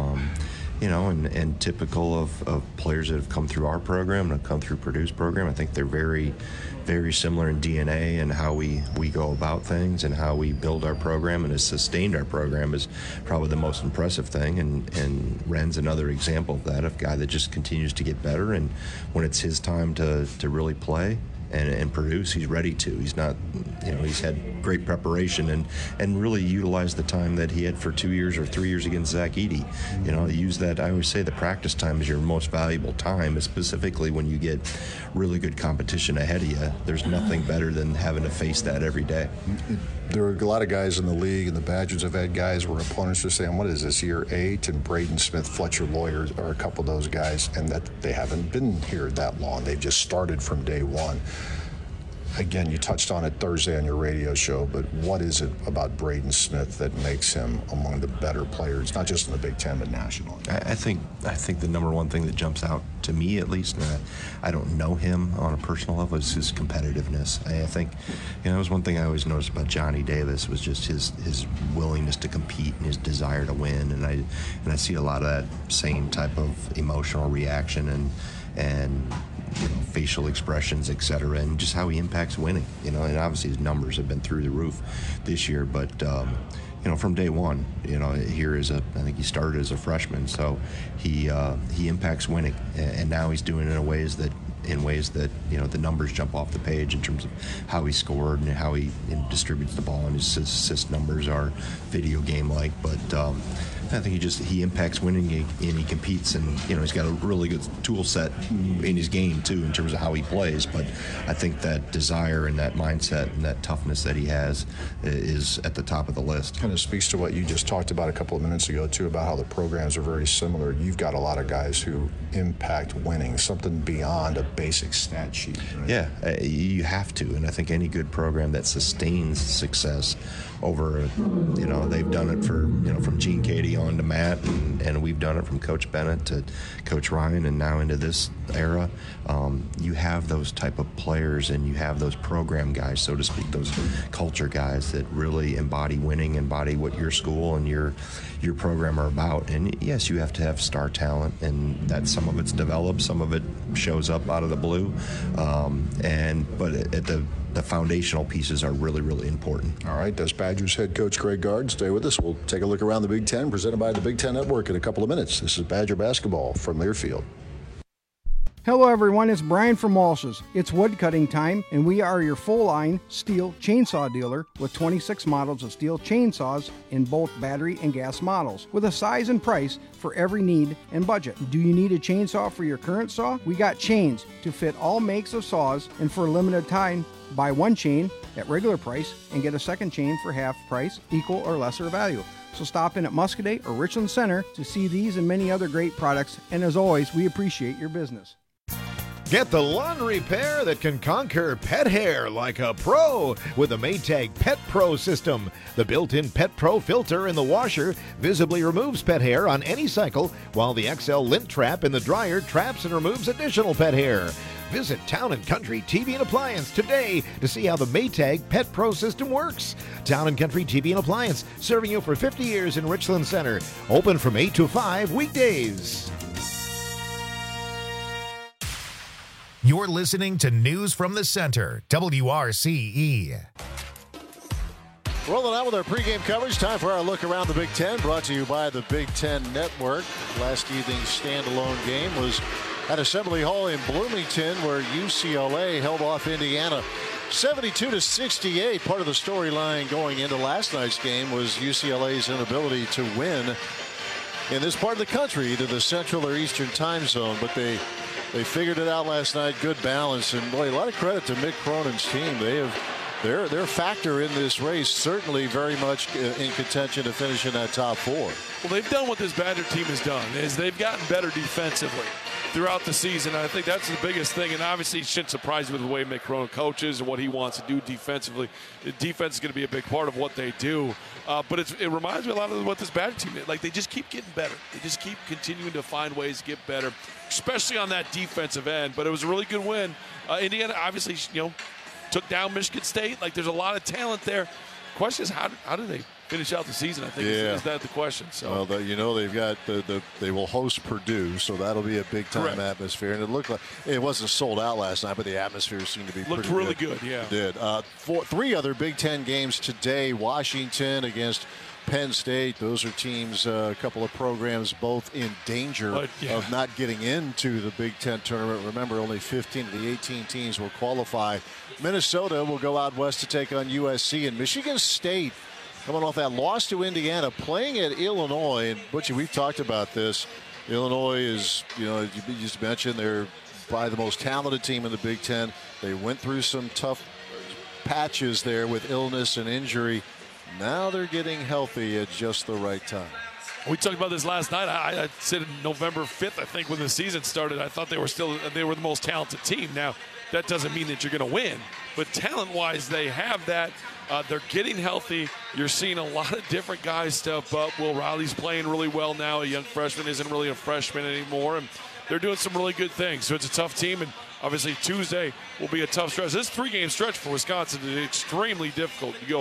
And typical of players that have come through our program and have come through Purdue's program, I think they're very, very similar in DNA and how we go about things and how we build our program and has sustained our program is probably the most impressive thing. And Ren's another example of that, of a guy that just continues to get better. And when it's his time to really play and produce, he's ready to. He's not, he's had great preparation and really utilized the time that he had for 2 years or 3 years against Zach Edey. Use that. I always say the practice time is your most valuable time, specifically when you get really good competition ahead of you. There's nothing better than having to face that every day. There are a lot of guys in the league, and the Badgers have had guys where opponents are saying, what is this, year 8? And Braden Smith, Fletcher Lawyer are a couple of those guys, and that they haven't been here that long. They've just started from day one. Again, you touched on it Thursday on your radio show, but what is it about Braden Smith that makes him among the better players, not just in the Big Ten, but nationally? I think the number one thing that jumps out to me, at least, and I don't know him on a personal level, is his competitiveness. I think, it was one thing I always noticed about Johnny Davis was just his willingness to compete and his desire to win, and I see a lot of that same type of emotional reaction and facial expressions, etc., and just how he impacts winning. And obviously his numbers have been through the roof this year, but from day one, I think he started as a freshman, so he impacts winning, and now he's doing it in ways that the numbers jump off the page in terms of how he scored and how he distributes the ball, and his assist numbers are video game like, but I think he impacts winning and he competes, and he's got a really good tool set in his game too in terms of how he plays. But I think that desire and that mindset and that toughness that he has is at the top of the list. Kind of speaks to what you just talked about a couple of minutes ago too, about how the programs are very similar. You've got a lot of guys who impact winning, something beyond a basic stat sheet. Right? Yeah, you have to, and I think any good program that sustains success over, they've done it for, from Gene Cady on to Matt, and we've done it from Coach Bennett to Coach Ryan and now into this era. You have those type of players and you have those program guys, so to speak, those culture guys that really embody winning, embody what your school and your program are about. And yes, you have to have star talent, and that some of it's developed, some of it shows up out of the blue, but at the foundational pieces are really, really important. All right, that's Badgers head coach Greg Gard. Stay with us. We'll take a look around the Big Ten, presented by the Big Ten Network in a couple of minutes. This is Badger basketball from Learfield. Hello everyone, it's Brian from Walsh's. It's wood cutting time, and we are your full-line steel chainsaw dealer with 26 models of steel chainsaws in both battery and gas models, with a size and price for every need and budget. Do you need a chainsaw for your current saw? We got chains to fit all makes of saws, and for a limited time, buy one chain at regular price and get a second chain for half price, equal or lesser value. So stop in at Muscadet or Richland Center to see these and many other great products, and as always, we appreciate your business. Get the lawn repair that can conquer pet hair like a pro with the Maytag Pet Pro system. The built-in Pet Pro filter in the washer visibly removes pet hair on any cycle, while the XL lint trap in the dryer traps and removes additional pet hair. Visit Town & Country TV and Appliance today to see how the Maytag Pet Pro system works. Town & Country TV and Appliance, serving you for 50 years in Richland Center. Open from 8 to 5 weekdays. You're listening to News from the Center, WRCE. Rolling out with our pregame coverage. Time for our look around the Big Ten, brought to you by the Big Ten Network. Last evening's standalone game was at Assembly Hall in Bloomington, where UCLA held off Indiana 72-68. Part of the storyline going into last night's game was UCLA's inability to win in this part of the country, either the Central or Eastern time zone, but they figured it out last night. Good balance, and boy, a lot of credit to Mick Cronin's team. They have their factor in this race, certainly very much in contention to finish in that top four. Well, they've done what this Badger team has done, is they've gotten better defensively. throughout the season. I think that's the biggest thing, and obviously it shouldn't surprise you with the way Mick Cronin coaches and what he wants to do defensively. The defense is going to be a big part of what they do, but it reminds me a lot of what this Badger team is. Like, they just keep getting better. They just keep continuing to find ways to get better, especially on that defensive end. But it was a really good win. Indiana obviously, took down Michigan State. Like, there's a lot of talent there. Question is, how do they finish out the season? I think is that the question. So, well, they've got they will host Purdue, so that'll be a big time atmosphere. And it looked like it wasn't sold out last night, but the atmosphere seemed to be looked really good. Yeah, it did. 3 other Big Ten games today. Washington against Penn State. Those are teams, a couple of programs, both in danger of not getting into the Big Ten tournament. Remember, only 15 of the 18 teams will qualify. Minnesota will go out west to take on USC, and Michigan State, coming off that loss to Indiana, playing at Illinois. And Butchie, we've talked about this. Illinois is, you just mentioned, they're probably the most talented team in the Big Ten. They went through some tough patches there with illness and injury. Now they're getting healthy at just the right time. We talked about this last night. I said November 5th, I think, when the season started, I thought they were the most talented team. Now, that doesn't mean that you're going to win, but talent-wise, they have that. They're getting healthy. You're seeing a lot of different guys step up. Will Riley's playing really well now. A young freshman isn't really a freshman anymore, and they're doing some really good things. So it's a tough team, and obviously Tuesday will be a tough stretch. This 3-game stretch for Wisconsin is extremely difficult. You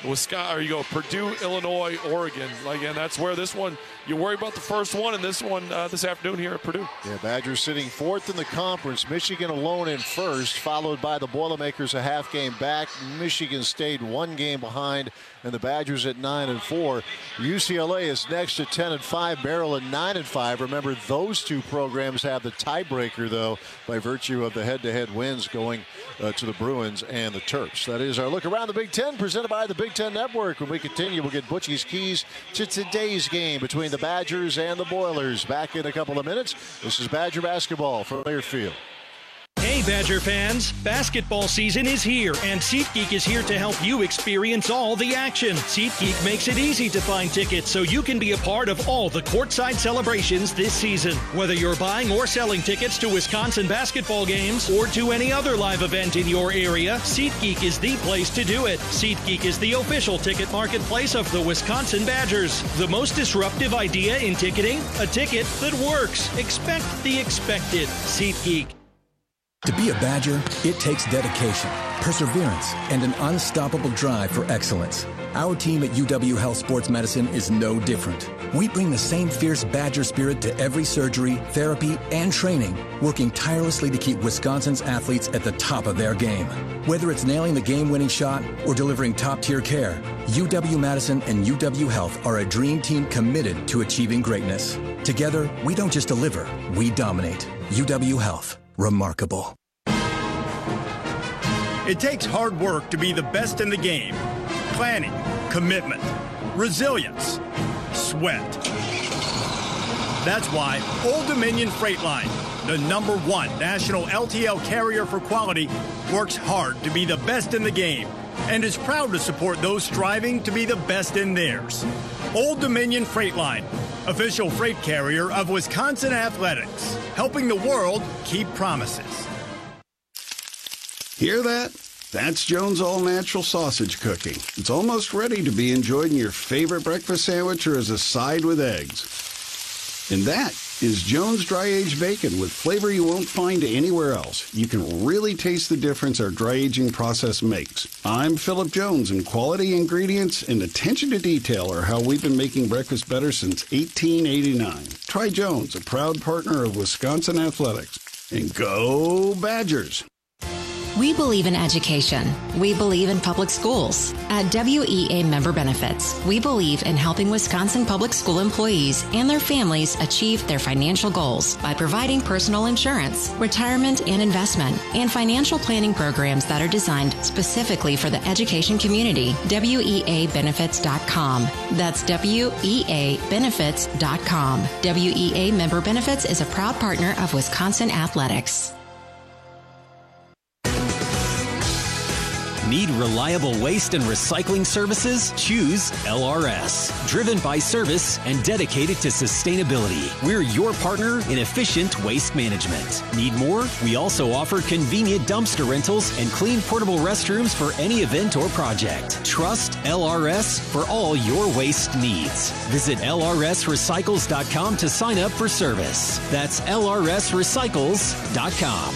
go Purdue, Illinois, Oregon. Again, that's where this one, you worry about the first one, and this one this afternoon here at Purdue. Yeah, Badgers sitting 4th in the conference. Michigan alone in 1st, followed by the Boilermakers a half game back. Michigan State 1 game behind, and the Badgers at 9-4. UCLA is next at 10-5. Maryland 9-5. Remember, those two programs have the tiebreaker, though, by virtue of the head-to-head wins going to the Bruins and the Terps. That is our look around the Big Ten, presented by the Big Ten Network. When we continue, we'll get Butchie's keys to today's game between the Badgers and the Boilers. Back in a couple of minutes. This is Badger basketball from Learfield. Hey Badger fans, basketball season is here and SeatGeek is here to help you experience all the action. SeatGeek makes it easy to find tickets so you can be a part of all the courtside celebrations this season. Whether you're buying or selling tickets to Wisconsin basketball games or to any other live event in your area, SeatGeek is the place to do it. SeatGeek is the official ticket marketplace of the Wisconsin Badgers. The most disruptive idea in ticketing? A ticket that works. Expect the expected. SeatGeek. To be a Badger, it takes dedication, perseverance, and an unstoppable drive for excellence. Our team at UW Health Sports Medicine is no different. We bring the same fierce Badger spirit to every surgery, therapy, and training, working tirelessly to keep Wisconsin's athletes at the top of their game. Whether it's nailing the game-winning shot or delivering top-tier care, UW-Madison and UW Health are a dream team committed to achieving greatness. Together, we don't just deliver, we dominate. UW Health. Remarkable. It takes hard work to be the best in the game. Planning, commitment, resilience, sweat. That's why Old Dominion Freight Line, the #1 national LTL carrier for quality, works hard to be the best in the game and is proud to support those striving to be the best in theirs. Old Dominion Freight Line, official freight carrier of Wisconsin Athletics, helping the world keep promises. Hear that? That's Jones All Natural Sausage cooking. It's almost ready to be enjoyed in your favorite breakfast sandwich or as a side with eggs. And that is Jones Dry-Aged Bacon with flavor you won't find anywhere else. You can really taste the difference our dry aging process makes. I'm Philip Jones, and quality ingredients and attention to detail are how we've been making breakfast better since 1889. Try Jones, a proud partner of Wisconsin Athletics. And go Badgers! We believe in education. We believe in public schools. At WEA Member Benefits, we believe in helping Wisconsin public school employees and their families achieve their financial goals by providing personal insurance, retirement and investment, and financial planning programs that are designed specifically for the education community. WEAbenefits.com. That's WEAbenefits.com. WEA Member Benefits is a proud partner of Wisconsin Athletics. Need reliable waste and recycling services? Choose LRS. Driven by service and dedicated to sustainability. We're your partner in efficient waste management. Need more? We also offer convenient dumpster rentals and clean portable restrooms for any event or project. Trust LRS for all your waste needs. Visit lrsrecycles.com to sign up for service. That's lrsrecycles.com.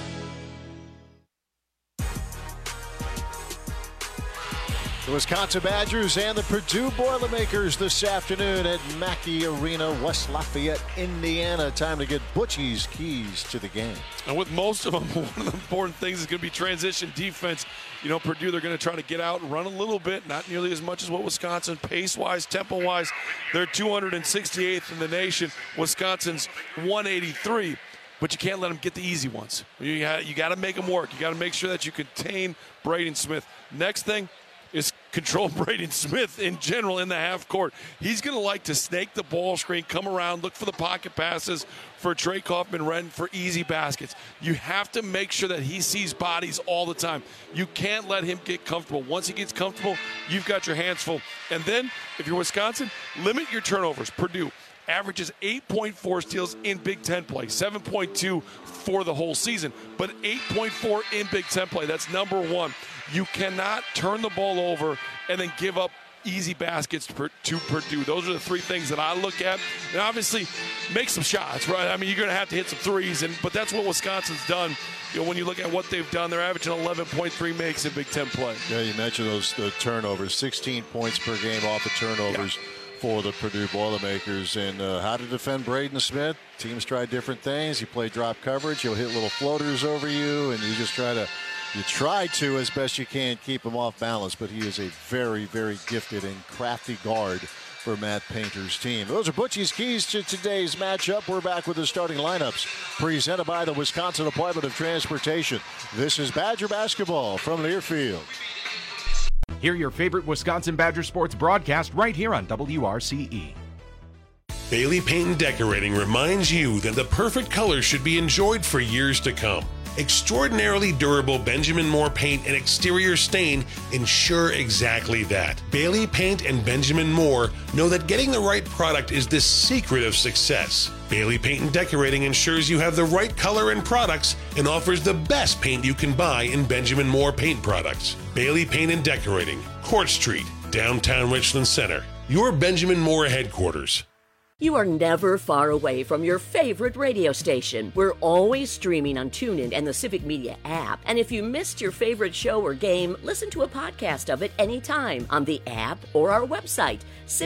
The Wisconsin Badgers and the Purdue Boilermakers this afternoon at Mackey Arena, West Lafayette, Indiana. Time to get Butchie's keys to the game. And with most of them, one of the important things is going to be transition defense. You know, Purdue, they're going to try to get out and run a little bit, not nearly as much as what Wisconsin, pace-wise, tempo-wise. They're 268th in the nation. Wisconsin's 183. But you can't let them get the easy ones. You got to make them work. You got to make sure that you contain Braden Smith. Next thing is control Braden Smith in general in the half court. He's going to like to snake the ball screen, come around, look for the pocket passes for Trey Kaufman-Renn for easy baskets. You have to make sure that he sees bodies all the time. You can't let him get comfortable. Once he gets comfortable, you've got your hands full. And then, if you're Wisconsin, limit your turnovers. Purdue averages 8.4 steals in Big Ten play, 7.2 for the whole season, but 8.4 in Big Ten play. That's number one. You cannot turn the ball over and then give up easy baskets to Purdue. Those are the three things that I look at. And obviously, make some shots, right? I mean, you're going to have to hit some threes, but that's what Wisconsin's done. You know, when you look at what they've done, they're averaging 11.3 makes in Big Ten play. Yeah, you mentioned those turnovers, 16 points per game off of turnovers. Yeah. For the Purdue Boilermakers. And how to defend Braden Smith. Teams try different things. You play drop coverage. He'll hit little floaters over you, and you just try to as best you can keep him off balance. But he is a very, very gifted and crafty guard for Matt Painter's team. Those are Butchie's keys to today's matchup. We're back with the starting lineups presented by the Wisconsin Department of Transportation. This is Badger basketball from Learfield. Hear your favorite Wisconsin Badger sports broadcast right here on WRCE. Bailey Paint and Decorating reminds you that the perfect color should be enjoyed for years to come. Extraordinarily durable Benjamin Moore paint and exterior stain ensure exactly that. Bailey Paint and Benjamin Moore know that getting the right product is the secret of success. Bailey Paint and Decorating ensures you have the right color and products and offers the best paint you can buy in Benjamin Moore paint products. Bailey Paint and Decorating, Court Street, downtown Richland Center. Your Benjamin Moore headquarters. You are never far away from your favorite radio station. We're always streaming on TuneIn and the Civic Media app. And if you missed your favorite show or game, listen to a podcast of it anytime on the app or our website,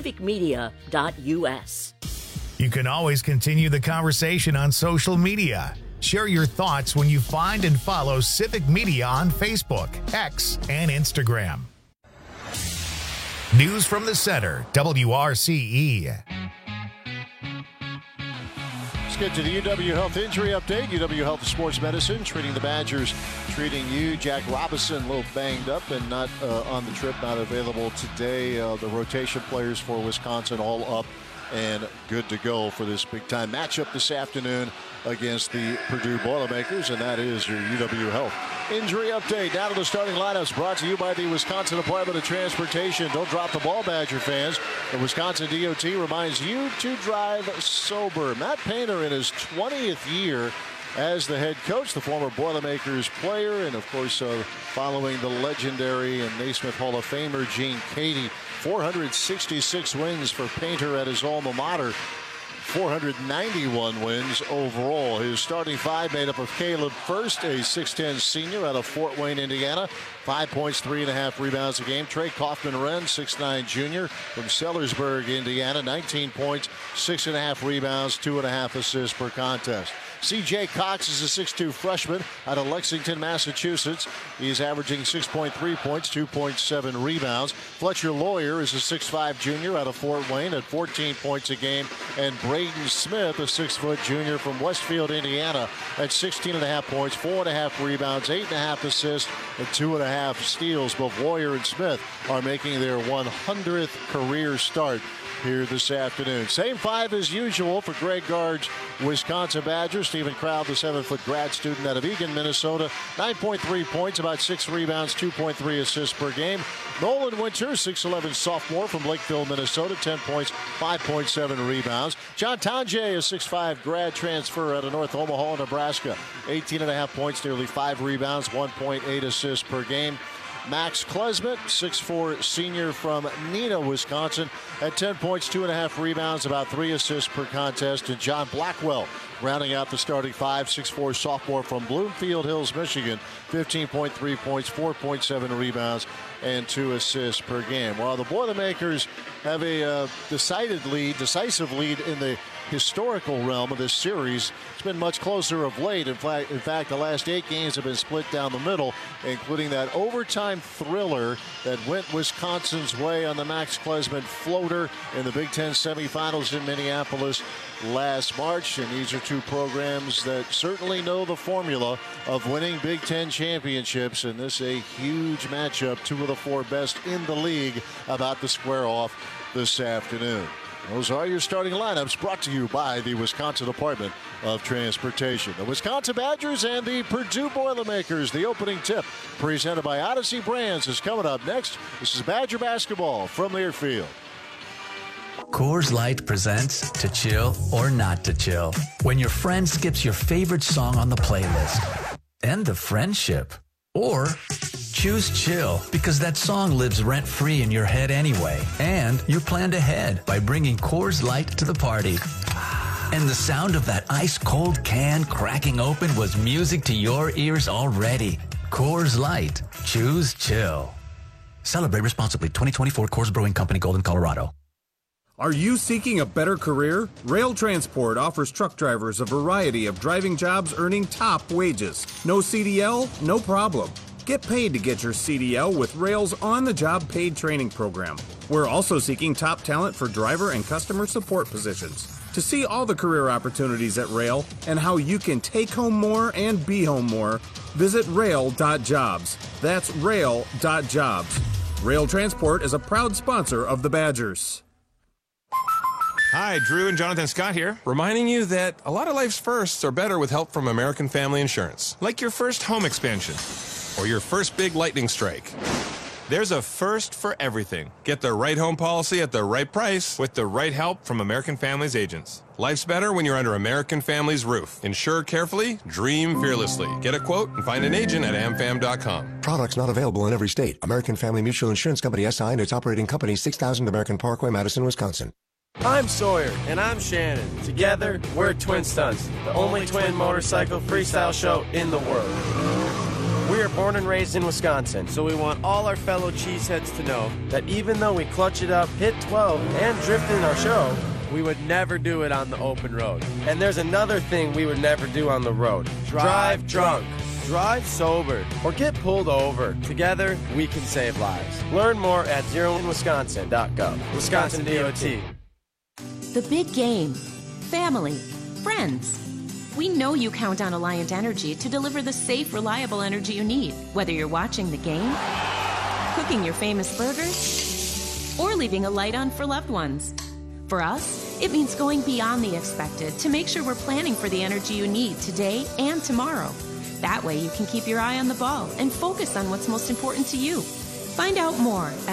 civicmedia.us. You can always continue the conversation on social media. Share your thoughts when you find and follow Civic Media on Facebook, X, and Instagram. News from the Center, WRCE. Get to the UW Health Injury Update. UW Health Sports Medicine treating the Badgers, treating you. Jack Robinson, a little banged up and not on the trip, not available today. The rotation players for Wisconsin all up and good to go for this big-time matchup this afternoon against the Purdue Boilermakers, and that is your UW Health Injury Update. Now to the starting lineups, brought to you by the Wisconsin Department of Transportation. Don't drop the ball, Badger fans. The Wisconsin DOT reminds you to drive sober. Matt Painter in his 20th year as the head coach, the former Boilermakers player, and of course following the legendary and Naismith Hall of Famer Gene Cady. 466 wins for Painter at his alma mater. 491 wins overall. His starting five made up of Caleb First, a 6'10 senior out of Fort Wayne, Indiana. 5 points, 3.5 rebounds a game. Trey Kaufman-Renn, 6'9 junior from Sellersburg, Indiana. 19 points, 6.5 rebounds, 2.5 assists per contest. C.J. Cox is a 6'2 freshman out of Lexington, Massachusetts. He's averaging 6.3 points, 2.7 rebounds. Fletcher Lawyer is a 6'5 junior out of Fort Wayne at 14 points a game. And Braden Smith, a 6-foot junior from Westfield, Indiana, at 16.5 points, 4.5 rebounds, 8.5 assists, and 2.5 steals. Both Lawyer and Smith are making their 100th career start here this afternoon. Same 5 as usual for Greg Gard's Wisconsin Badgers. Stephen Crowd, the 7-foot grad student out of Eagan, Minnesota. 9.3 points, about 6 rebounds, 2.3 assists per game. Nolan Winter, 6'11 sophomore from Lakeville, Minnesota. 10 points, 5.7 rebounds. John Tonje, a 6'5 grad transfer out of North Omaha, Nebraska. 18.5 points, nearly 5 rebounds, 1.8 assists per game. Max Klesmet, 6'4 senior from Neenah, Wisconsin, at 10 points, 2.5 rebounds, about 3 assists per contest. And John Blackwell, rounding out the starting 5, 6'4 sophomore from Bloomfield Hills, Michigan, 15.3 points, 4.7 rebounds, and 2 assists per game. While the Boilermakers have a decisive lead in the historical realm of this series, it's been much closer of late. In fact, the last 8 games have been split down the middle, including that overtime thriller that went Wisconsin's way on the Max Klesmet floater in the Big Ten semifinals in Minneapolis last March. And these are 2 programs that certainly know the formula of winning Big Ten championships. And this is a huge matchup. 2 of the 4 best in the league about to square off this afternoon. Those are your starting lineups, brought to you by the Wisconsin Department of Transportation. The Wisconsin Badgers and the Purdue Boilermakers. The opening tip, presented by Odyssey Brands, is coming up next. This is Badger basketball from Learfield. Coors Light presents To Chill or Not to Chill. When your friend skips your favorite song on the playlist. End of friendship. Or choose chill because that song lives rent-free in your head anyway. And you planned ahead by bringing Coors Light to the party. And the sound of that ice-cold can cracking open was music to your ears already. Coors Light. Choose chill. Celebrate responsibly. 2024 Coors Brewing Company, Golden, Colorado. Are you seeking a better career? Rail Transport offers truck drivers a variety of driving jobs earning top wages. No CDL? No problem. Get paid to get your CDL with Rail's on-the-job paid training program. We're also seeking top talent for driver and customer support positions. To see all the career opportunities at Rail and how you can take home more and be home more, visit rail.jobs. That's rail.jobs. Rail Transport is a proud sponsor of the Badgers. Hi, Drew and Jonathan Scott here, reminding you that a lot of life's firsts are better with help from American Family Insurance. Like your first home expansion or your first big lightning strike. There's a first for everything. Get the right home policy at the right price with the right help from American Family's agents. Life's better when you're under American Family's roof. Insure carefully, dream fearlessly. Get a quote and find an agent at amfam.com. Products not available in every state. American Family Mutual Insurance Company SI and its operating company, 6000 American Parkway, Madison, Wisconsin. I'm Sawyer, and I'm Shannon. Together, we're Twin Stunts, the only twin motorcycle freestyle show in the world. We are born and raised in Wisconsin, so we want all our fellow cheeseheads to know that even though we clutch it up, hit 12, and drift in our show, we would never do it on the open road. And there's another thing we would never do on the road. Drive drunk. Drive sober or get pulled over. Together, we can save lives. Learn more at zeroinwisconsin.gov. Wisconsin DOT. The big game. Family. Friends. We know you count on Alliant Energy to deliver the safe, reliable energy you need, whether you're watching the game, cooking your famous burgers, or leaving a light on for loved ones. For us, it means going beyond the expected to make sure we're planning for the energy you need today and tomorrow. That way you can keep your eye on the ball and focus on what's most important to you. Find out more at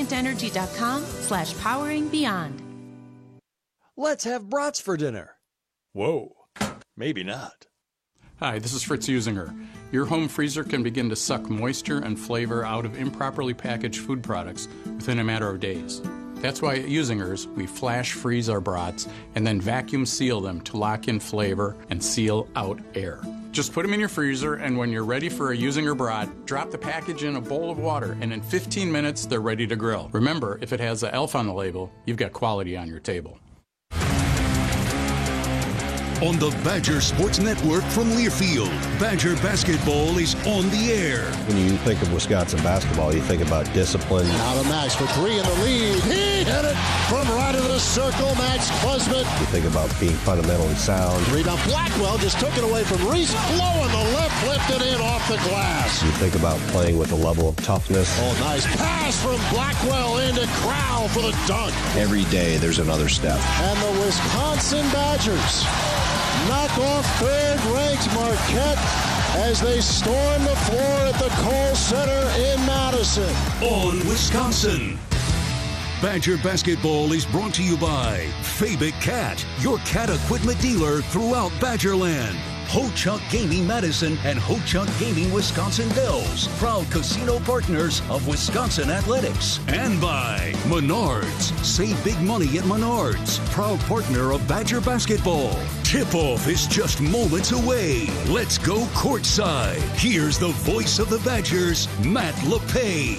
alliantenergy.com/poweringbeyond. Let's have brats for dinner. Whoa, maybe not. Hi, this is Fritz Usinger. Your home freezer can begin to suck moisture and flavor out of improperly packaged food products within a matter of days. That's why at Usinger's, we flash freeze our brats and then vacuum seal them to lock in flavor and seal out air. Just put them in your freezer, and when you're ready for a Usinger brat, drop the package in a bowl of water, and in 15 minutes, they're ready to grill. Remember, if it has an ELF on the label, you've got quality on your table. on the Badger Sports Network from Learfield. Badger basketball is on the air. When you think of Wisconsin basketball, you think about discipline. Now to Max for three in the lead. He hit it from right of the circle. Max Klesmit. You think about being fundamentally sound. Rebound. Blackwell just took it away from Reese. Blowing the left, lifted in off the glass. You think about playing with a level of toughness. Oh, nice pass from Blackwell into Crowell for the dunk. Every day there's another step. And the Wisconsin Badgers knock off third-ranked Marquette as they storm the floor at the Kohl Center in Madison. On Wisconsin. Badger basketball is brought to you by Fabic Cat, your cat equipment dealer throughout Badgerland. Ho-Chunk Gaming Madison and Ho-Chunk Gaming Wisconsin Dells, proud casino partners of Wisconsin Athletics. And by Menards. Save big money at Menards, proud partner of Badger basketball. Tip-off is just moments away. Let's go courtside. Here's the voice of the Badgers, Matt LePay.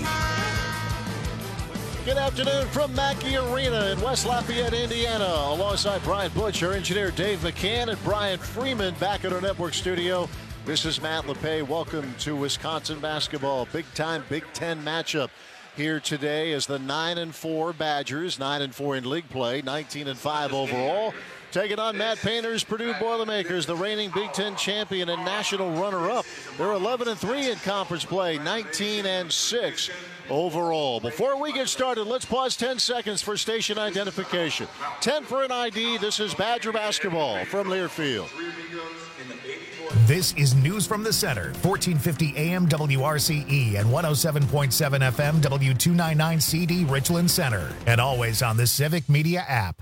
Good afternoon from Mackey Arena in West Lafayette, Indiana. Alongside Brian Butch, our engineer Dave McCann, and Brian Freeman back at our network studio. This is Matt LePay. Welcome to Wisconsin basketball. Big-time Big Ten matchup here today as the 9-4 Badgers, 9-4 in league play, 19-5 overall, taking on Matt Painter's Purdue Boilermakers, the reigning Big Ten champion and national runner-up. They're 11-3 in conference play, 19-6 overall. Before we get started, let's pause 10 seconds for station identification. 10 for an ID. This is Badger basketball from Learfield. This is News from the Center, 1450 AM WRCE and 107.7 FM W299 CD Richland Center, and always on the Civic Media app.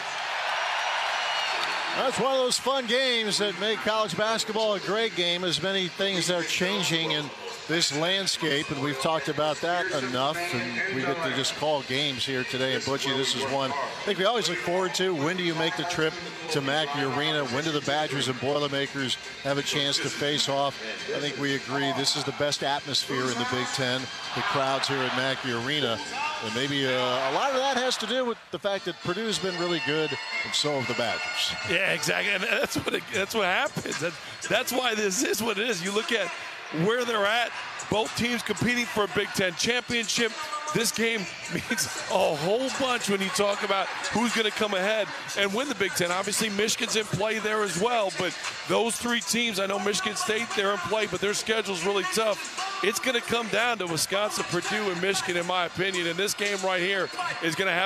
That's one of those fun games that make college basketball a great game, as many things are changing in this landscape, and we've talked about that enough, and we get to just call games here today. And Butchie, this is one I think we always look forward to. When do you make the trip to Mackey Arena? When do the Badgers and Boilermakers have a chance to face off? I think we agree this is the best atmosphere in the Big Ten, the crowds here at Mackey Arena. And maybe a lot of that has to do with the fact that Purdue's been really good, and so have the Badgers. Yeah, exactly. And that's what happens. That's why this is what it is. You look at where they're at, both teams competing for a Big Ten championship. This game means a whole bunch when you talk about who's going to come ahead and win the Big Ten. Obviously, Michigan's in play there as well, but those three teams, I know Michigan State, they're in play, but their schedule's really tough. It's going to come down to Wisconsin, Purdue, and Michigan, in my opinion, and this game right here is going to have